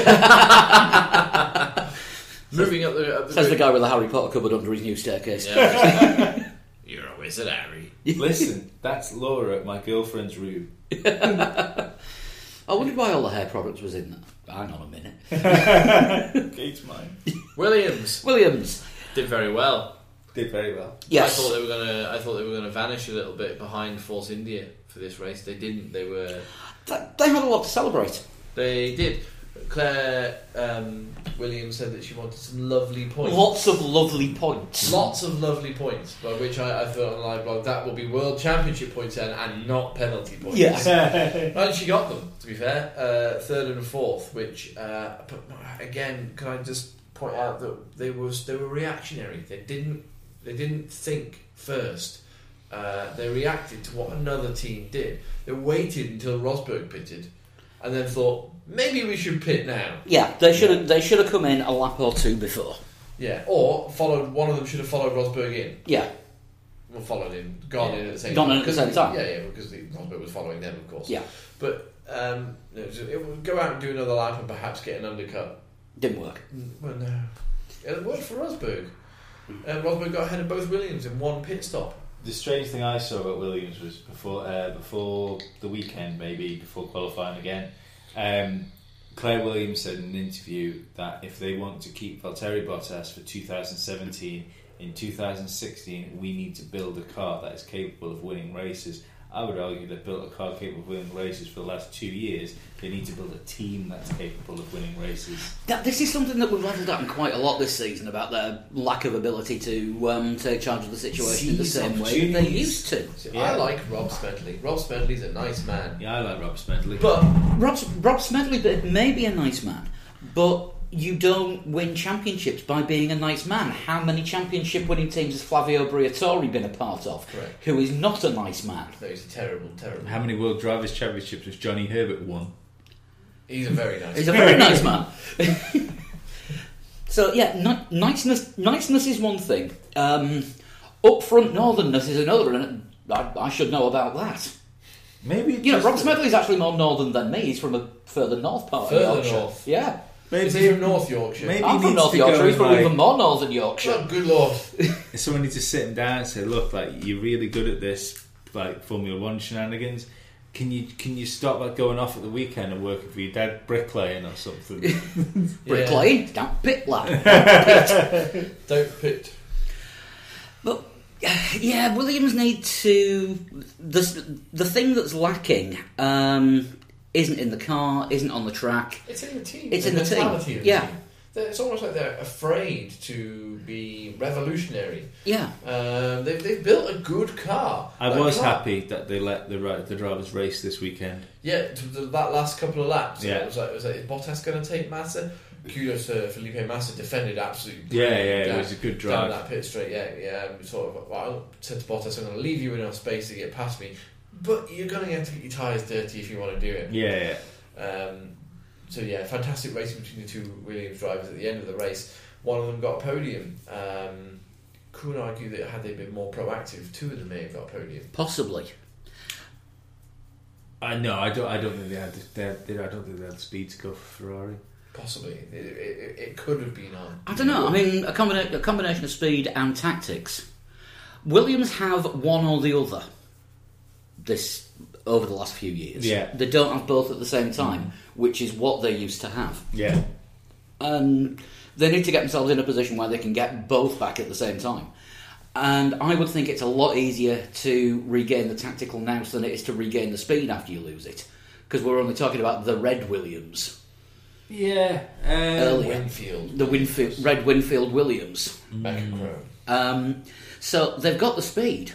Moving up the says the guy with the Harry Potter cupboard under his new staircase. Yeah, you're a wizard, Harry. Listen, that's Laura at my girlfriend's room. I wondered why all the hair products was in that. Hang on a minute. Kate's mine. Williams did very well. Yes. I thought they were gonna vanish a little bit behind Force India for this race. They didn't. They were. They had a lot to celebrate. They did. Claire Williams said that she wanted some lovely points. Lots of lovely points. By which I thought on the live blog that will be World Championship points and not penalty points. Yes. And she got them, to be fair. Third and fourth, which but again, can I just point out that they were reactionary. They didn't think first. They reacted to what another team did. They waited until Rosberg pitted, and then thought, maybe we should pit now. Yeah, they should have come in a lap or two before. Yeah, or one of them should have followed Rosberg in. Yeah. Well, followed him, gone in at the same time. Gone in at the same time. Yeah, because Rosberg was following them, of course. Yeah. But it would go out and do another lap and perhaps get an undercut. Didn't work. Well, no. It worked for Rosberg. And Rosberg got ahead of both Williams in one pit stop. The strange thing I saw about Williams was before the weekend, maybe before qualifying again, Claire Williams said in an interview that if they want to keep Valtteri Bottas for 2017, in 2016 we need to build a car that is capable of winning races. I would argue they've built a car capable of winning races for the last 2 years. They need to build a team that's capable of winning races. This is something that we've levelled at quite a lot this season about their lack of ability to take charge of the situation in the same way they used to. I like Rob Smedley. Rob Smedley's a nice man. Yeah, I like Rob Smedley. But Rob Smedley may be a nice man, but you don't win championships by being a nice man. How many championship-winning teams has Flavio Briatore been a part of? Correct. Who is not a nice man? No, he's a terrible. How many World Drivers' Championships has Johnny Herbert won? He's a very nice. He's a very nice man. So yeah, niceness is one thing. Upfront northernness is another, and I should know about that. Maybe Rob Smedley's actually more northern than me. He's from a further north part of Further Yorkshire. north. Yeah. maybe, Is he from North Yorkshire? maybe I'm he from needs North to go Yorkshire. He's and, from even more northern Yorkshire. Oh, good lord. someone needs to sit him down and say, look, like, you're really good at this, like, Formula 1 shenanigans. Can you stop like going off at the weekend and working for your dad bricklaying or something? Bricklaying, down pit lap. Don't pit. But yeah, Williams need to. The thing that's lacking isn't in the car, isn't on the track. It's in the team. It's in the team. mentality of the Yeah. team. It's almost like they're afraid to be revolutionary. Yeah. They've built a good car. I That was car- happy that they let the drivers race this weekend. Yeah, that last couple of laps. Yeah. It was like, is Bottas going to take Massa? Kudos to Felipe Massa, defended absolutely. Yeah, brilliantly it was a good down drive. that pit straight. Yeah. Sort of. Well, I said to Bottas, I'm going to leave you enough space to get past me, but you're going to get your tyres dirty if you want to do it. Yeah. So yeah, fantastic racing between the two Williams drivers at the end of the race. One of them got a podium. Could argue that had they been more proactive, two of them may have got a podium. Possibly. I know. I don't think they had. I don't think they had the speed to go for Ferrari. Possibly, it could have been on. I don't know. I mean, a combination of speed and tactics. Williams have one or the other. This over the last few years. Yeah. They don't have both at the same time, which is what they used to have. Yeah. And they need to get themselves in a position where they can get both back at the same time. And I would think it's a lot easier to regain the tactical nous than it is to regain the speed after you lose it. Because we're only talking about the Red Williams. Yeah. Earlier. Winfield. The Red Winfield Williams. Mechachrome. So they've got the speed.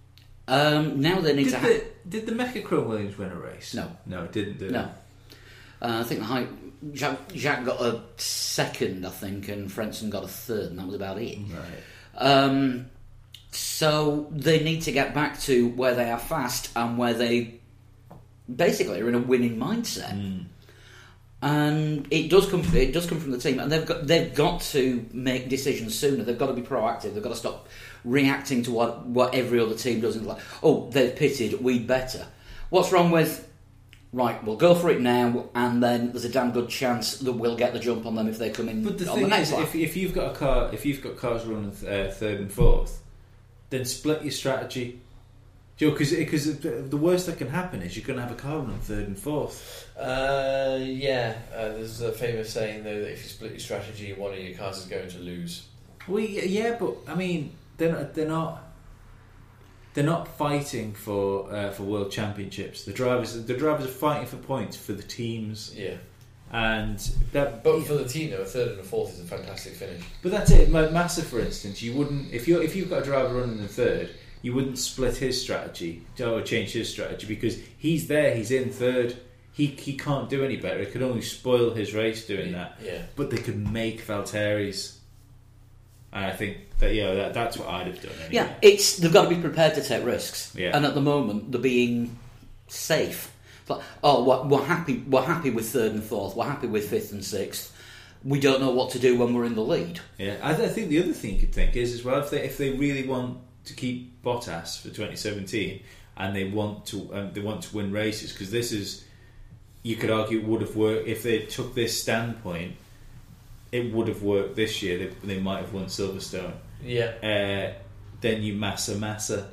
Now they need to Did the Mechachrome Williams win a race? No, it didn't. Did it? no. I think Jacques got a second, I think, and Frentzen got a third, and that was about it. Right. So they need to get back to where they are fast and where they basically are in a winning mindset. And it does come from the team, and they've got to make decisions sooner. They've got to be proactive. They've got to stop reacting to what every other team does. And like, oh, they've pitted, we'd better. What's wrong with? Right, we'll go for it now, and then there's a damn good chance that we'll get the jump on them if they come in. But the on thing the next is, lap. if you've got a car, if you've got cars running third and fourth, then split your strategy. Because the worst that can happen is you're going to have a car running third and fourth. There's a famous saying though that if you split your strategy, one of your cars is going to lose. Well, yeah, but I mean, they're not fighting for world championships. The drivers are fighting for points for the teams. Yeah. And that, But for the team, though, a third and a fourth is a fantastic finish. But that's it. Massa, for instance, you wouldn't if you've got a driver running in third, you wouldn't split his strategy or change his strategy because he's there. He's in third. He can't do any better. It could only spoil his race doing that. Yeah. But they could make Valtteri's. And I think that that's what I'd have done. Anyway. Yeah, they've got to be prepared to take risks. Yeah. And at the moment, they're being safe. It's like, we're happy with third and fourth. We're happy with fifth and sixth. We don't know what to do when we're in the lead. Yeah, I think the other thing you could think is as well if they really want to keep Bottas for 2017 and they want to win races because this is, you could argue, it would have worked if they took this standpoint. It would have worked this year. They might have won Silverstone. Yeah. Then you Massa,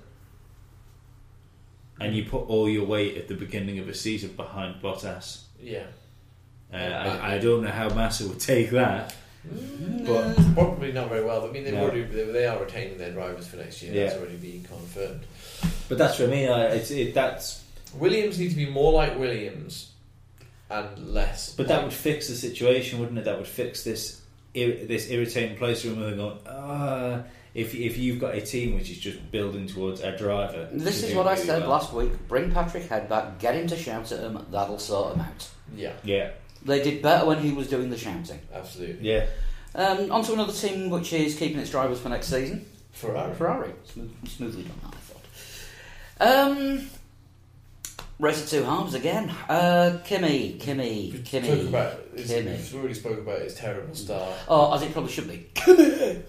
and you put all your weight at the beginning of a season behind Bottas. Yeah. I don't know how Massa would take that. But Probably not very well. I mean, No. they are retaining their drivers for next year. Yeah. That's already been confirmed. But that's what I mean. That's. Williams need to be more like Williams and less. But that would fix the situation, wouldn't it? That would fix this irritating place where they're going. If you've got a team which is just building towards a driver. This to is do what I really said well. last week. Bring Patrick Head back, get him to shout at him, that'll sort him out. Yeah, Yeah, They did better when he was doing the shouting. absolutely. yeah. On to another team which is keeping its drivers for next season. Ferrari. Smoothly done that, I thought. Race of two halves again. Kimi. We've already spoke about his terrible start. Oh, as it probably should be. Kimi!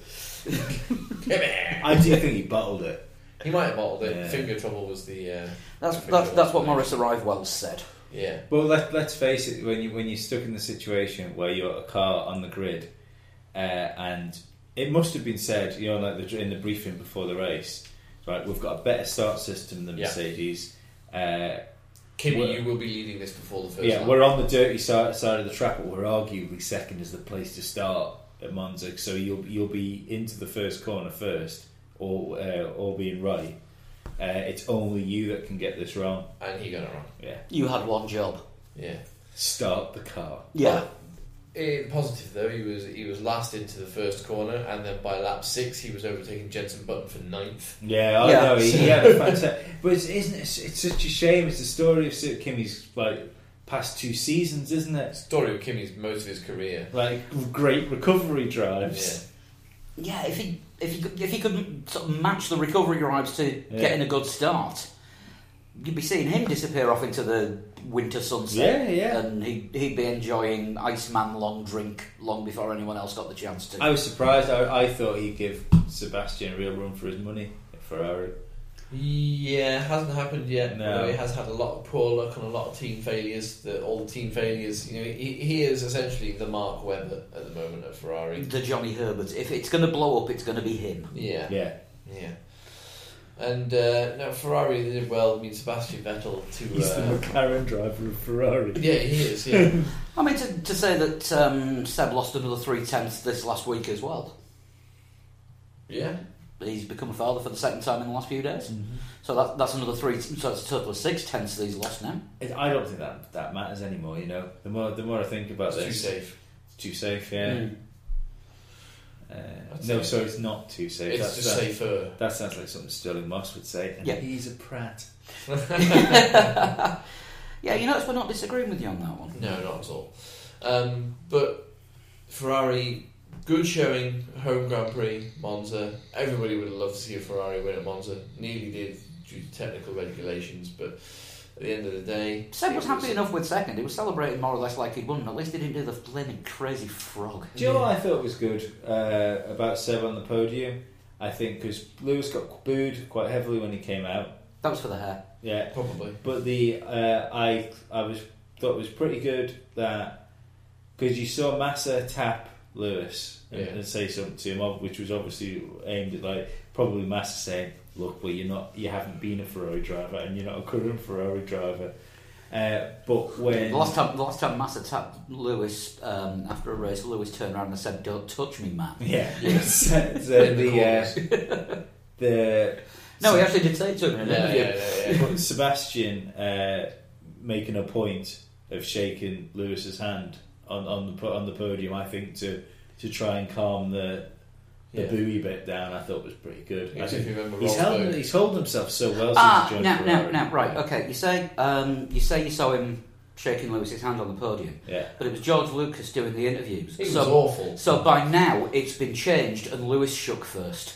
I do think he bottled it. He might have bottled it. Yeah. Finger trouble was the... That's what Maurice Arrivewell said. Yeah. Well, let's face it. When you're stuck in the situation where you're a car on the grid, and it must have been said, like in the briefing before the race, right? We've got a better start system than Mercedes. Kimi, you will be leading this before the first lap. We're on the dirty side of the track, but we're arguably second is the place to start at Monza. So you'll be into the first corner first, or being right. It's only you that can get this wrong. And he got it wrong. Yeah. You had one job. Yeah. Start the car. Yeah. In positive though, he was last into the first corner, and then by lap 6 he was overtaking Jenson Button for 9th. Yeah, I know. He had a fantastic. But it's such a shame. It's the story of Kimi's past 2 seasons, isn't it? Story of Kimi's most of his career. Great recovery drives. Yeah, if he could sort of match the recovery drives to getting a good start, you'd be seeing him disappear off into the winter sunset. Yeah. And he'd be enjoying Iceman long drink long before anyone else got the chance to. I was surprised. I thought he'd give Sebastian a real run for his money at Ferrari. Yeah, hasn't happened yet. No. He has had a lot of poor luck and a lot of team failures. All the team failures. He is essentially the Mark Webber at the moment at Ferrari. The Johnny Herbert. If it's going to blow up, it's going to be him. Yeah. And Ferrari did well. I mean, Sebastian Vettel He's the McLaren driver of Ferrari. Yeah, he is. Yeah. I mean, to say that Seb lost another 3/10 this last week as well. Yeah. He's become a father for the second time in the last few days. Mm-hmm. So that's another 3. So it's a total of 6/10 that he's lost now. I don't think that matters anymore. The more I think about It's this, too too safe. Yeah. Sorry, it's not too safe. It's just safer. That sounds like something Sterling Moss would say. And he's a prat. Yeah, you notice we're not disagreeing with you on that one. No, not at all. But Ferrari, good showing, home Grand Prix, Monza. Everybody would have loved to see a Ferrari win at Monza. Nearly did due to technical regulations, but at the end of the day... Seb was happy enough with second. He was celebrating more or less like he'd won. At least he didn't do the flaming crazy frog. Do you know what I thought was good about Seb on the podium? I think because Lewis got booed quite heavily when he came out. That was for the hair. Yeah, probably. But I thought it was pretty good that because you saw Massa tap Lewis and say something to him, which was obviously aimed at probably Massa saying, "Look, well, you haven't been a Ferrari driver, and you're not a current Ferrari driver." But when the last time Massa tapped Lewis after a race, Lewis turned around and said, "Don't touch me, man." Yeah, No, he actually did say it to him in an interview. Yeah. But Sebastian making a point of shaking Lewis's hand on the podium, I think to try and calm the buoy bit down, I thought was pretty good. I think he's holding himself so well since he joined Ferrari. Now, right, okay. You say you saw him shaking Lewis's hand on the podium. Yeah. But it was George Lucas doing the interviews. It was awful. So by now it's been changed, and Lewis shook first.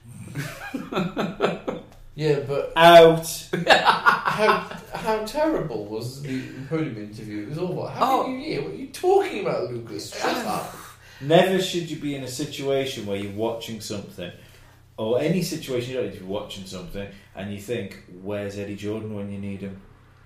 Yeah, but out. how terrible was the podium interview? It was awful. How can you hear? What are you talking about, Lucas? Shut up. Never should you be in a situation where you're watching something, or any situation, you don't need to be watching something, and you think, "Where's Eddie Jordan when you need him?"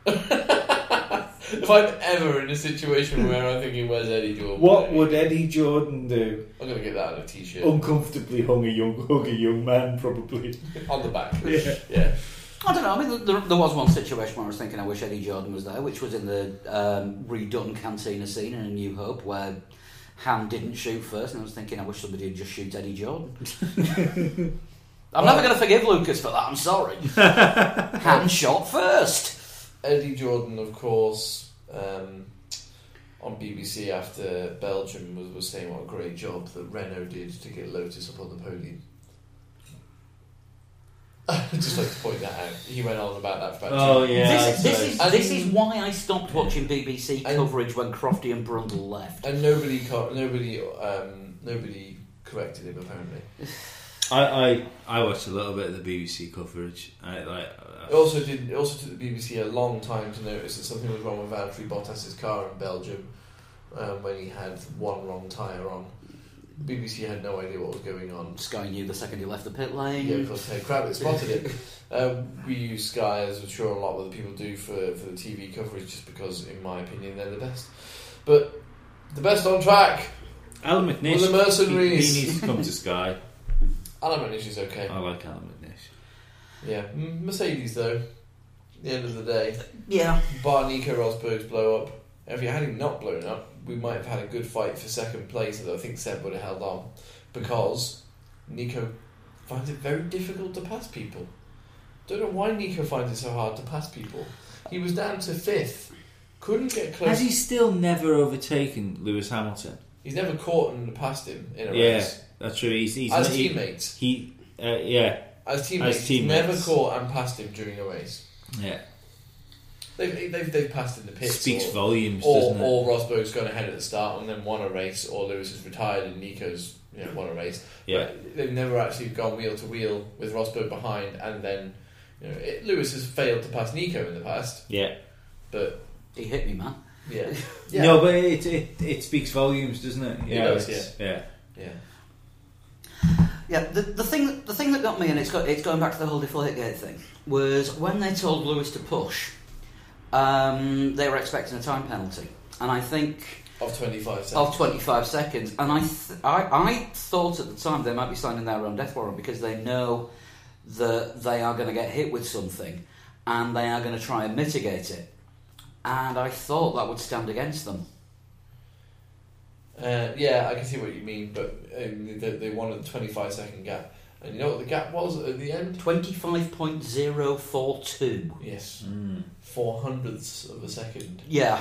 If I'm ever in a situation where I'm thinking, "Where's Eddie Jordan?" What would Eddie Jordan do? I'm going to get that on a t-shirt. Uncomfortably hug a young man, probably. On the back. Yeah. I don't know. I mean, there was one situation where I was thinking I wish Eddie Jordan was there, which was in the redone Cantina scene in A New Hope, where Han didn't shoot first, and I was thinking I wish somebody would just shoot Eddie Jordan. I'm never going to forgive Lucas for that, I'm sorry. Han shot first. Eddie Jordan, of course, on BBC after Belgium was saying what a great job that Renault did to get Lotus up on the podium. I'd just like to point that out. He went on about that for about 2 minutes. This is why I stopped watching BBC coverage when Crofty and Brundle left. And nobody corrected him, apparently. I watched a little bit of the BBC coverage. I It also took the BBC a long time to notice that something was wrong with Valtteri Bottas's car in Belgium when he had one wrong tyre on. BBC had no idea what was going on. Sky knew the second he left the pit lane. Yeah, because Ted Kravitz spotted it. We use Sky, as I'm sure a lot of other people do, for the TV coverage, just because, in my opinion, they're the best. But the best on track, Alan McNish. Well, the Mercenaries. He needs to come to Sky. Alan McNish is okay. I like Alan McNish. Yeah, Mercedes though. At the end of the day, Yeah. bar Nico Rosberg's blow up. If you had him not blown up, we might have had a good fight for second place, although I think Seb would have held on, because Nico finds it very difficult to pass people. Don't know why Nico finds it so hard to pass people. He was down to 5th, couldn't get close. Has he still never overtaken Lewis Hamilton? He's never caught and passed him in a Yeah, race. that's true. He's As teammates. Yeah, As teammates, As he's never teammates. caught and passed him during a race. yeah. They've passed in the pits. Speaks or, volumes, or, doesn't it? or Rosberg's gone ahead at the start and then won a race, or Lewis has retired and Nico's won a race. Yeah. But they've never actually gone wheel to wheel with Rosberg behind, and then Lewis has failed to pass Nico in the past. Yeah. But He hit me, man. yeah, No, but it speaks volumes, doesn't it? It does, it's- yeah. Yeah, the thing that got me, and it's going back to the whole Deflategate thing, was when they told Lewis to push, they were expecting a time penalty, and I think of 25 seconds. of 25 seconds, and I thought at the time they might be signing their own death warrant because they know that they are going to get hit with something, and they are going to try and mitigate it, and I thought that would stand against them. Yeah, I can see what you mean, but they wanted a 25-second gap. And you know what the gap was at the end? 25.042. Yes. 400ths of a second. Yeah.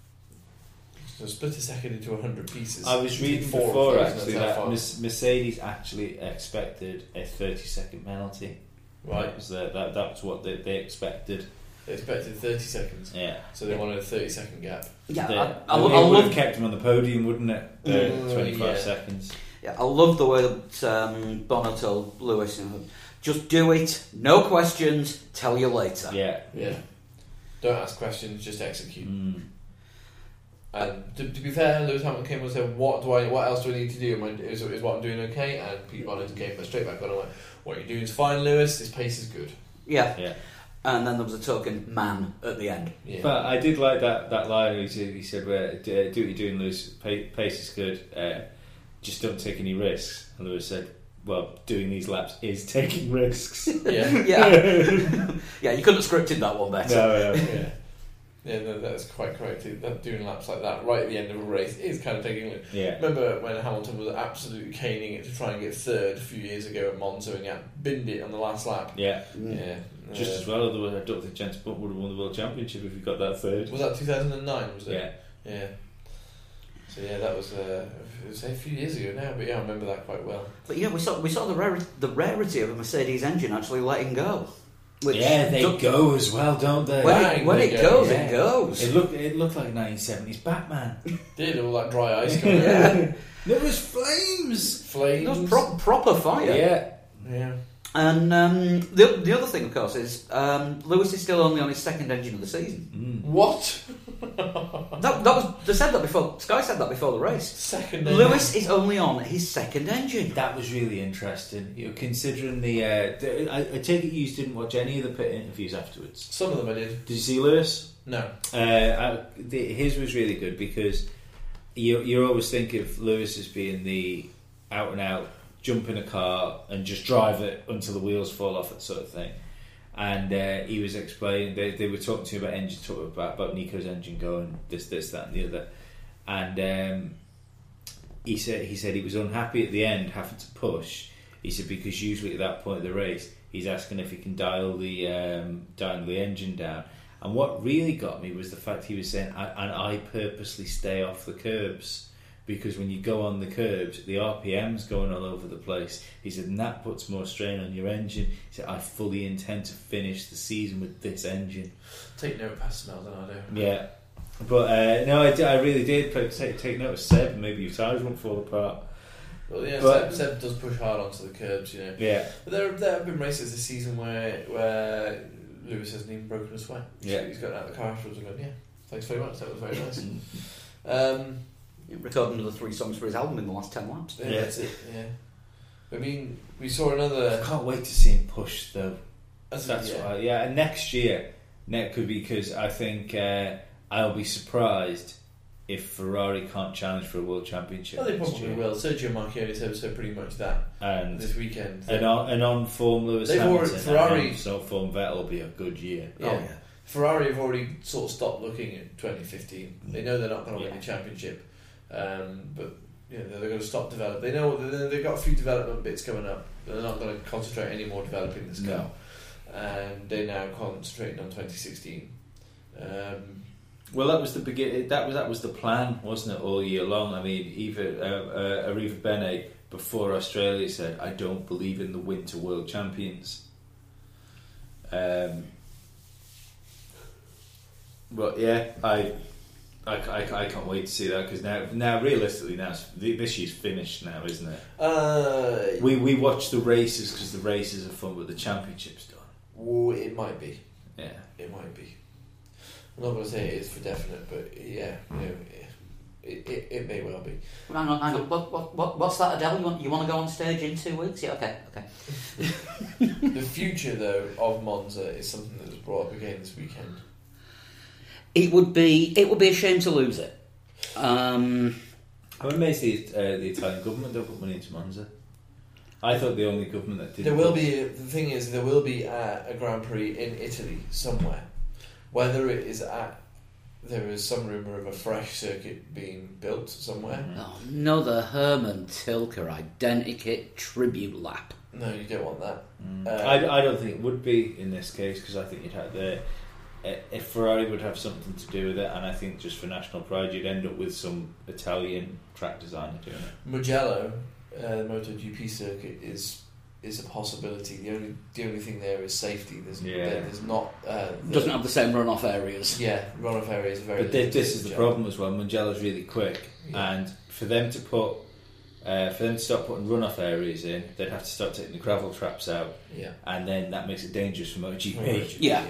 So split a second into 100 pieces. I was reading Four before of those, actually that's how that far. Mercedes actually expected a 30-second penalty. Right. That was that was what they expected. They expected 30 seconds. Yeah. So they wanted a 30-second gap. Yeah, It I would love have kept him on the podium, wouldn't it? 25 yeah. seconds. Yeah, I love the way that Bono told Lewis, just do it, no questions, tell you later. Yeah. Yeah. Don't ask questions, just execute. Mm. And to be fair, Lewis Hamilton came and said, "What else do I need to do? Is what I'm doing okay?" And Pete Bonnet came straight back on and went, "What you're doing is fine, Lewis. This pace is good." Yeah. Yeah. And then there was a token man at the end. Yeah. But I did like that line. He said, well, "Do what you're doing, Lewis. Pace is good. Just don't take any risks." And Lewis said, "Well, doing these laps is taking risks." yeah. Yeah. Yeah, you couldn't have scripted that one better. No. Yeah. Yeah, no, that's quite correct. Doing laps like that right at the end of a race is kind of taking. Yeah. Remember when Hamilton was absolutely caning it to try and get third a few years ago at Monza and binned it on the last lap? Yeah. Yeah. Just as well, otherwise I don't think Jensen Button would have won the World Championship if he got that third. Was that 2009? Was it? Yeah. Yeah. So yeah, that was it was a few years ago now, but yeah, I remember that quite well. But yeah, we saw the rarity of a Mercedes engine actually letting go. Which Yeah, they go as well, don't they? When it They goes, go, it goes. It looked like 1970s Batman. Did all that dry ice coming out? Yeah. There was flames. Flames. It was proper fire. Yeah. Yeah. And the other thing, of course, is Lewis is still only on his second engine of the season. What? That was they said that before. Sky said that before the race. Second. Lewis is only on his second engine. That was really interesting. Considering I take it you didn't watch any of the pit interviews afterwards. Some of them I did. Did you see Lewis? No. His was really good because you always think of Lewis as being the out and out jump in a car and just drive it until the wheels fall off, that sort of thing. And he was explaining, they were talking to him about engine, talking about Nico's engine going this, that, and the other. And he said he was unhappy at the end, having to push. He said because usually at that point of the race, he's asking if he can dial the engine down. And what really got me was the fact he was saying, I purposely stay off the curbs. Because when you go on the curbs, the RPM's going all over the place. He said, and that puts more strain on your engine. He said, I fully intend to finish the season with this engine. Take note, Pastor Maldonado. Yeah. But, no, I really did take note of Seb, and maybe your tyres won't fall apart. Well, yeah, But- Seb does push hard onto the curbs, you know. Yeah. But there have been races this season where Lewis hasn't even broken a sweat. Yeah. He's got out of the car afterwards and gone, yeah, thanks very much, that was very nice. He recorded another 3 songs for his album in the last 10 laps. Yeah, that's it, yeah. I mean, we saw another... I can't wait to see him push though. That's What and next year, could be, because I think I'll be surprised if Ferrari can't challenge for a world championship. Well, they next probably year. will. Sergio Marchionne said pretty much that And this weekend. an on-form Lewis They've Hamilton already- Ferrari- and on-form Vettel will be a good year. Yeah. Ferrari have already sort of stopped looking at 2015. They know they're not going to win Yeah. the championship, but you know, they're going to stop develop. They know they've got a few development bits coming up. They're not going to concentrate any more developing this car, and they're now concentrating on 2016. Well, that was the beginning. That was the plan, wasn't it, all year long? I mean, Arriva Bene before Australia said, "I don't believe in the winter world champions." But yeah, I can't wait to see that, because now realistically this year's finished now, isn't it? We watch the races because the races are fun, but the championship's done. Well, it might be. Yeah. It might be. I'm not going to say it is for definite, but yeah, you know, it may well be. Hang on. What's that, Adele? You want to go on stage in 2 weeks? Yeah, okay. The future, though, of Monza is something that was brought up again this weekend. It would be a shame to lose it. I'm amazed the Italian government don't put money into Monza. I thought the only government that did. There will be. The thing is, there will be a Grand Prix in Italy somewhere. Whether it is at, there is some rumour of a fresh circuit being built somewhere. Oh, no, the Herman Tilke Identikit tribute lap. No, you don't want that. I don't think it would be in this case, because I think you'd have if Ferrari would have something to do with it, and I think just for national pride you'd end up with some Italian track designer doing it. Mugello, the MotoGP circuit, is a possibility. The only thing there is safety. There's not Doesn't have the same runoff areas. Yeah, runoff areas are very. But this is the problem as well. Mugello's really quick, Yeah. and for them to start putting runoff areas in, they'd have to start taking the gravel traps out. Yeah. And then that makes it dangerous for MotoGP. Yeah.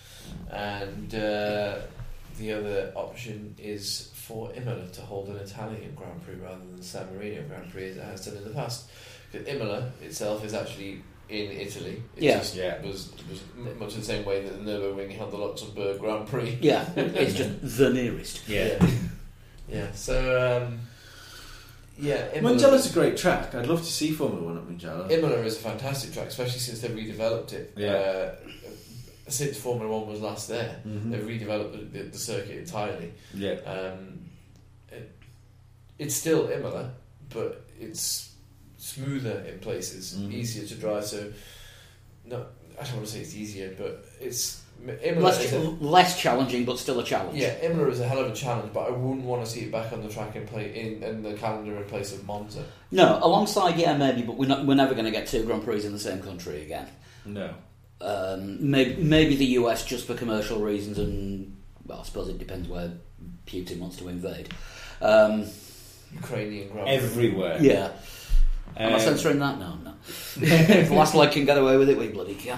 And the other option is for Imola to hold an Italian Grand Prix rather than San Marino Grand Prix, as it has done in the past. Because Imola itself is actually in Italy. It was much the same way that the Nürburgring held the Luxembourg Grand Prix. Yeah, it's just the nearest. Yeah. So, Imola, Mugello's a great track. I'd love to see Formula 1 at Mugello. Imola is a fantastic track, especially since they've redeveloped it. Yeah. Since Formula 1 was last there, Mhm. they've redeveloped the circuit entirely. Yeah. It's still Imola, but it's smoother in places, Mm-hmm. easier to drive. So, no, I don't want to say it's easier, but it's Imola. Less challenging, but still a challenge. Yeah, Imola is a hell of a challenge, but I wouldn't want to see it back on the track in the calendar in place of Monza. No, alongside, maybe, but we're never going to get 2 Grand Prix in the same country again. No. Maybe the US just for commercial reasons, and well, I suppose it depends where Putin wants to invade. Ukrainian Grand Prix. Everywhere. Yeah. Am I censoring that? No. If the last leg can get away with it, we bloody can.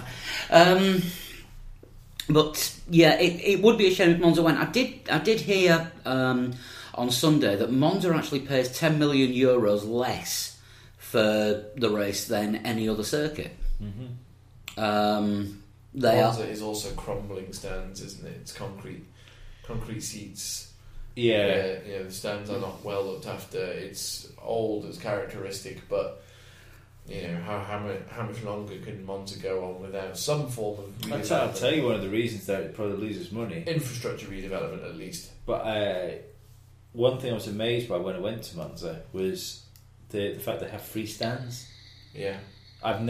But yeah, it would be a shame if Monza went. I did hear on Sunday that Monza actually pays €10 million less for the race than any other circuit. Mm-hmm. Monza is also crumbling stands, isn't it? It's concrete seats. Yeah. The stands are not well looked after. It's old as characteristic, but how much longer can Monza go on without some form of redevelopment? I'll tell you one of the reasons that it probably loses money. Infrastructure redevelopment, at least. But one thing I was amazed by when I went to Monza was the fact they have free stands. Yeah. I've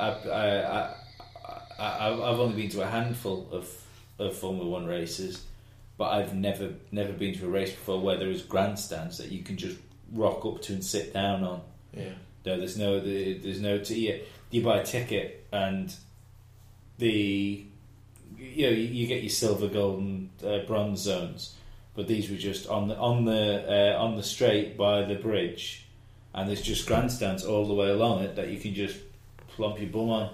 only been to a handful of Formula 1 races, but I've never been to a race before where there is grandstands that you can just rock up to and sit down on. Yeah. No, there's no you buy a ticket and you get your silver, gold, and bronze zones, but these were just on the straight by the bridge, and there's just grandstands all the way along it that you can just plump your bum on.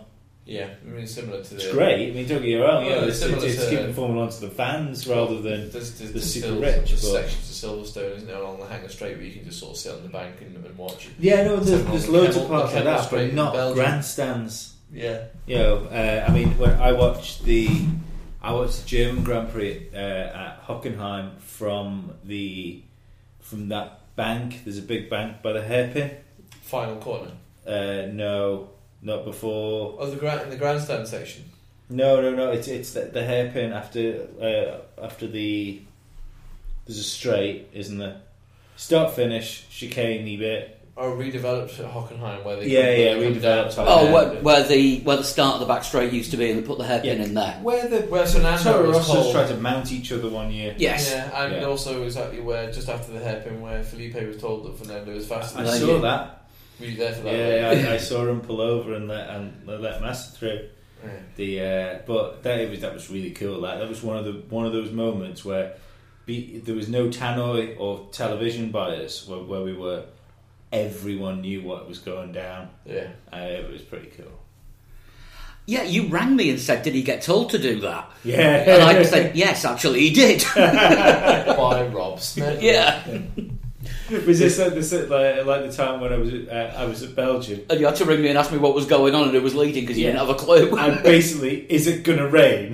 Yeah, I mean, it's similar to the... It's great. I mean, don't get me wrong. Well, It's similar to- giving Formula One to the fans rather than There's the super still rich. There's But sections of Silverstone, isn't there, along the Hanger Straight where you can just sort of sit on the bank and watch it. yeah, no, there's the loads of Kemmel- parts the like Kemmel that, Straight but in not Belgium. grandstands. Yeah. You know, I mean, when I watched the German Grand Prix at Hockenheim from that bank. There's a big bank by the hairpin. Final corner. No, not before. Oh, in the grandstand section. No. It's the hairpin after the. There's a straight, isn't there? Start finish chicane bit. Or redeveloped at Hockenheim where they redeveloped. Where the start of the back straight used to be, and they put the hairpin in there. Where Fernando Toro was Rossos told. tried to mount each other one year. Yes. Yeah, and Yeah. also exactly where, just after the hairpin, where Felipe was told that Fernando was faster I than saw him. that. Were you there for that? Yeah, I saw him pull over and let Massa through. Yeah. But that was really cool. That was one of those moments where there was no tannoy or television bias where we were. Everyone knew what was going down. Yeah. It was pretty cool. Yeah, you rang me and said, did he get told to do that? Yeah. And I said, yes, actually he did. By Rob Smith. Yeah. Was this like the time when I was at Belgium? And you had to ring me and ask me what was going on, and it was leading because you didn't have a clue. And basically, is it going to rain?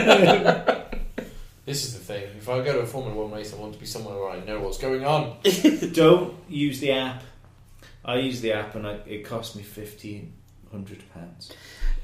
This is the thing. If I go to a Formula 1 race, I want to be somewhere where I know what's going on. Don't use the app. I use the app and it cost me £1,500.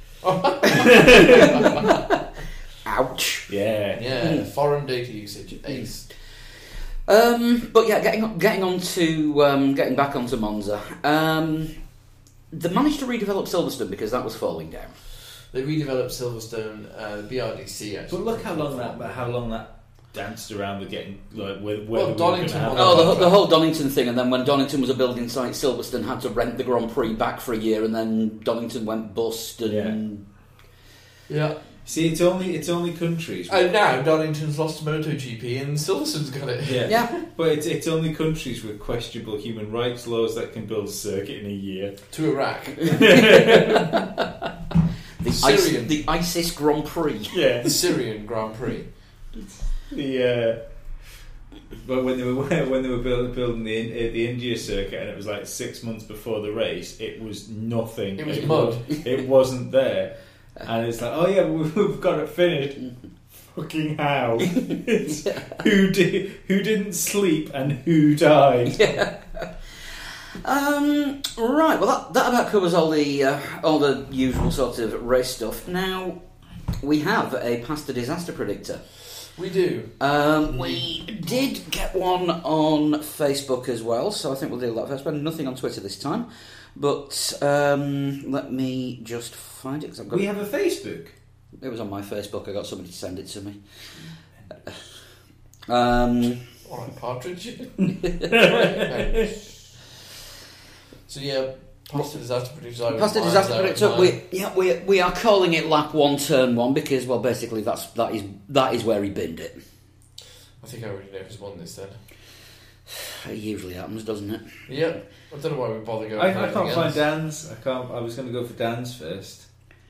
Ouch. Yeah. Yeah, foreign data usage. Ace. But yeah, getting back onto Monza. They managed to redevelop Silverstone because that was falling down. They redeveloped Silverstone, BRDC actually. But look how long that danced around with getting whether we were Donington gonna have won Oh, the whole Donington thing, and then when Donington was a building site, Silverstone had to rent the Grand Prix back for a year, and then Donington went bust. And Yeah. See, it's only countries. And now Donington's lost to MotoGP and Silverstone's got it. Yeah. But it's only countries with questionable human rights laws that can build a circuit in a year. To Iraq. The ISIS Grand Prix. Yeah. The Syrian Grand Prix. But when they were building the India circuit, and it was like 6 months before the race, it was nothing. It was mud. It wasn't there, and it's like, oh yeah, we've got it finished. Fucking how? It's who didn't sleep and who died? Yeah. Right. Well, that about covers all the usual sort of race stuff. Now we have a past the disaster predictor. We do. We did get one on Facebook as well, so I think we'll do that first. But nothing on Twitter this time. But let me just find it. 'Cause We have a Facebook. It was on my Facebook. I got somebody to send it to me. Alright, Partridge. So yeah, past the disaster predictor. Past the disaster predictor. We are calling it lap 1, turn 1 because, well, basically that is where he binned it. I think I already know who's won this then. It usually happens, doesn't it? Yep. I don't know why we bother going. I for can't anything find else. Dan's. I was going to go for Dan's first.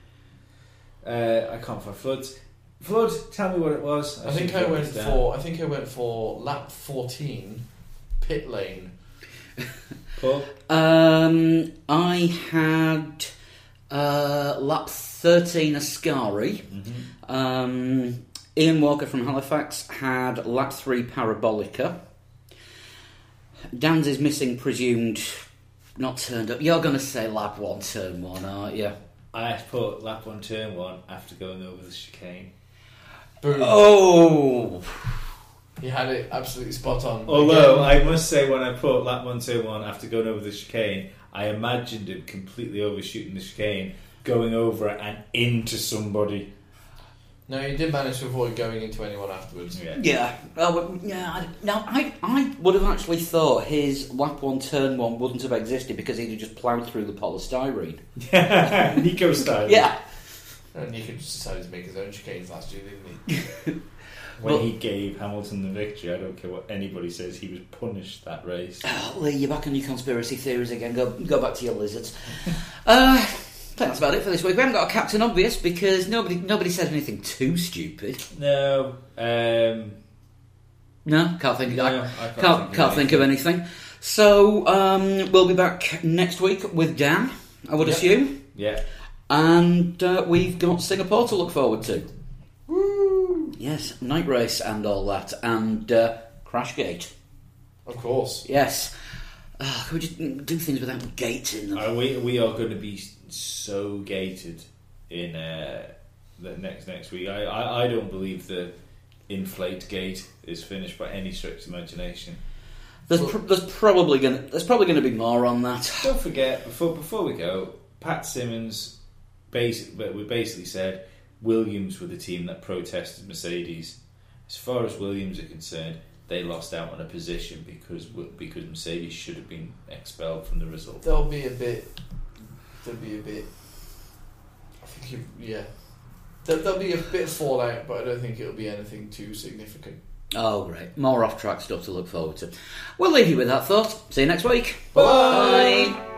I can't find Flood's. Flood, tell me what it was. I think I went for lap 14, pit lane. Paul? I had lap 13 Ascari. Mm-hmm. Ian Walker from Halifax had lap 3 Parabolica. Dan's is missing presumed not turned up. You're going to say lap 1, turn 1, aren't you? I had to put lap 1, turn 1 after going over the chicane. Boom. Oh! He had it absolutely spot on. Although, Again, I must say, when I put lap 1, turn 1 after going over the chicane, I imagined him completely overshooting the chicane, going over it and into somebody. no, he did manage to avoid going into anyone afterwards. Yeah. I would have actually thought his lap 1, turn 1 wouldn't have existed because he'd have just ploughed through the polystyrene. Nico style. Yeah. And Nico just decided to make his own chicanes last year, didn't he? When he gave Hamilton the victory, I don't care what anybody says, he was punished that race. Lee, you're back on your conspiracy theories again. Go back to your lizards. Tell you that's about it for this week. We haven't got a Captain Obvious because nobody said anything too stupid. No. No, can't think. No, I can't think of anything. So we'll be back next week with Dan, I would assume. Yeah. And we've got Singapore to look forward to. Woo! Yes, night race and all that, and Crashgate. Of course. Yes. Can we just do things without gates in them? We are going to be so gated in the next week. I don't believe the inflate gate is finished by any stretch of imagination. There's probably going to be more on that. Don't forget, before we go, Pat Simmons basically said Williams were the team that protested Mercedes. As far as Williams are concerned, they lost out on a position because Mercedes should have been expelled from the result. There'll be a bit. I think there'll be a bit of fallout, but I don't think it'll be anything too significant. Oh, great. More off-track stuff to look forward to. We'll leave you with that thought. See you next week. Bye. Bye.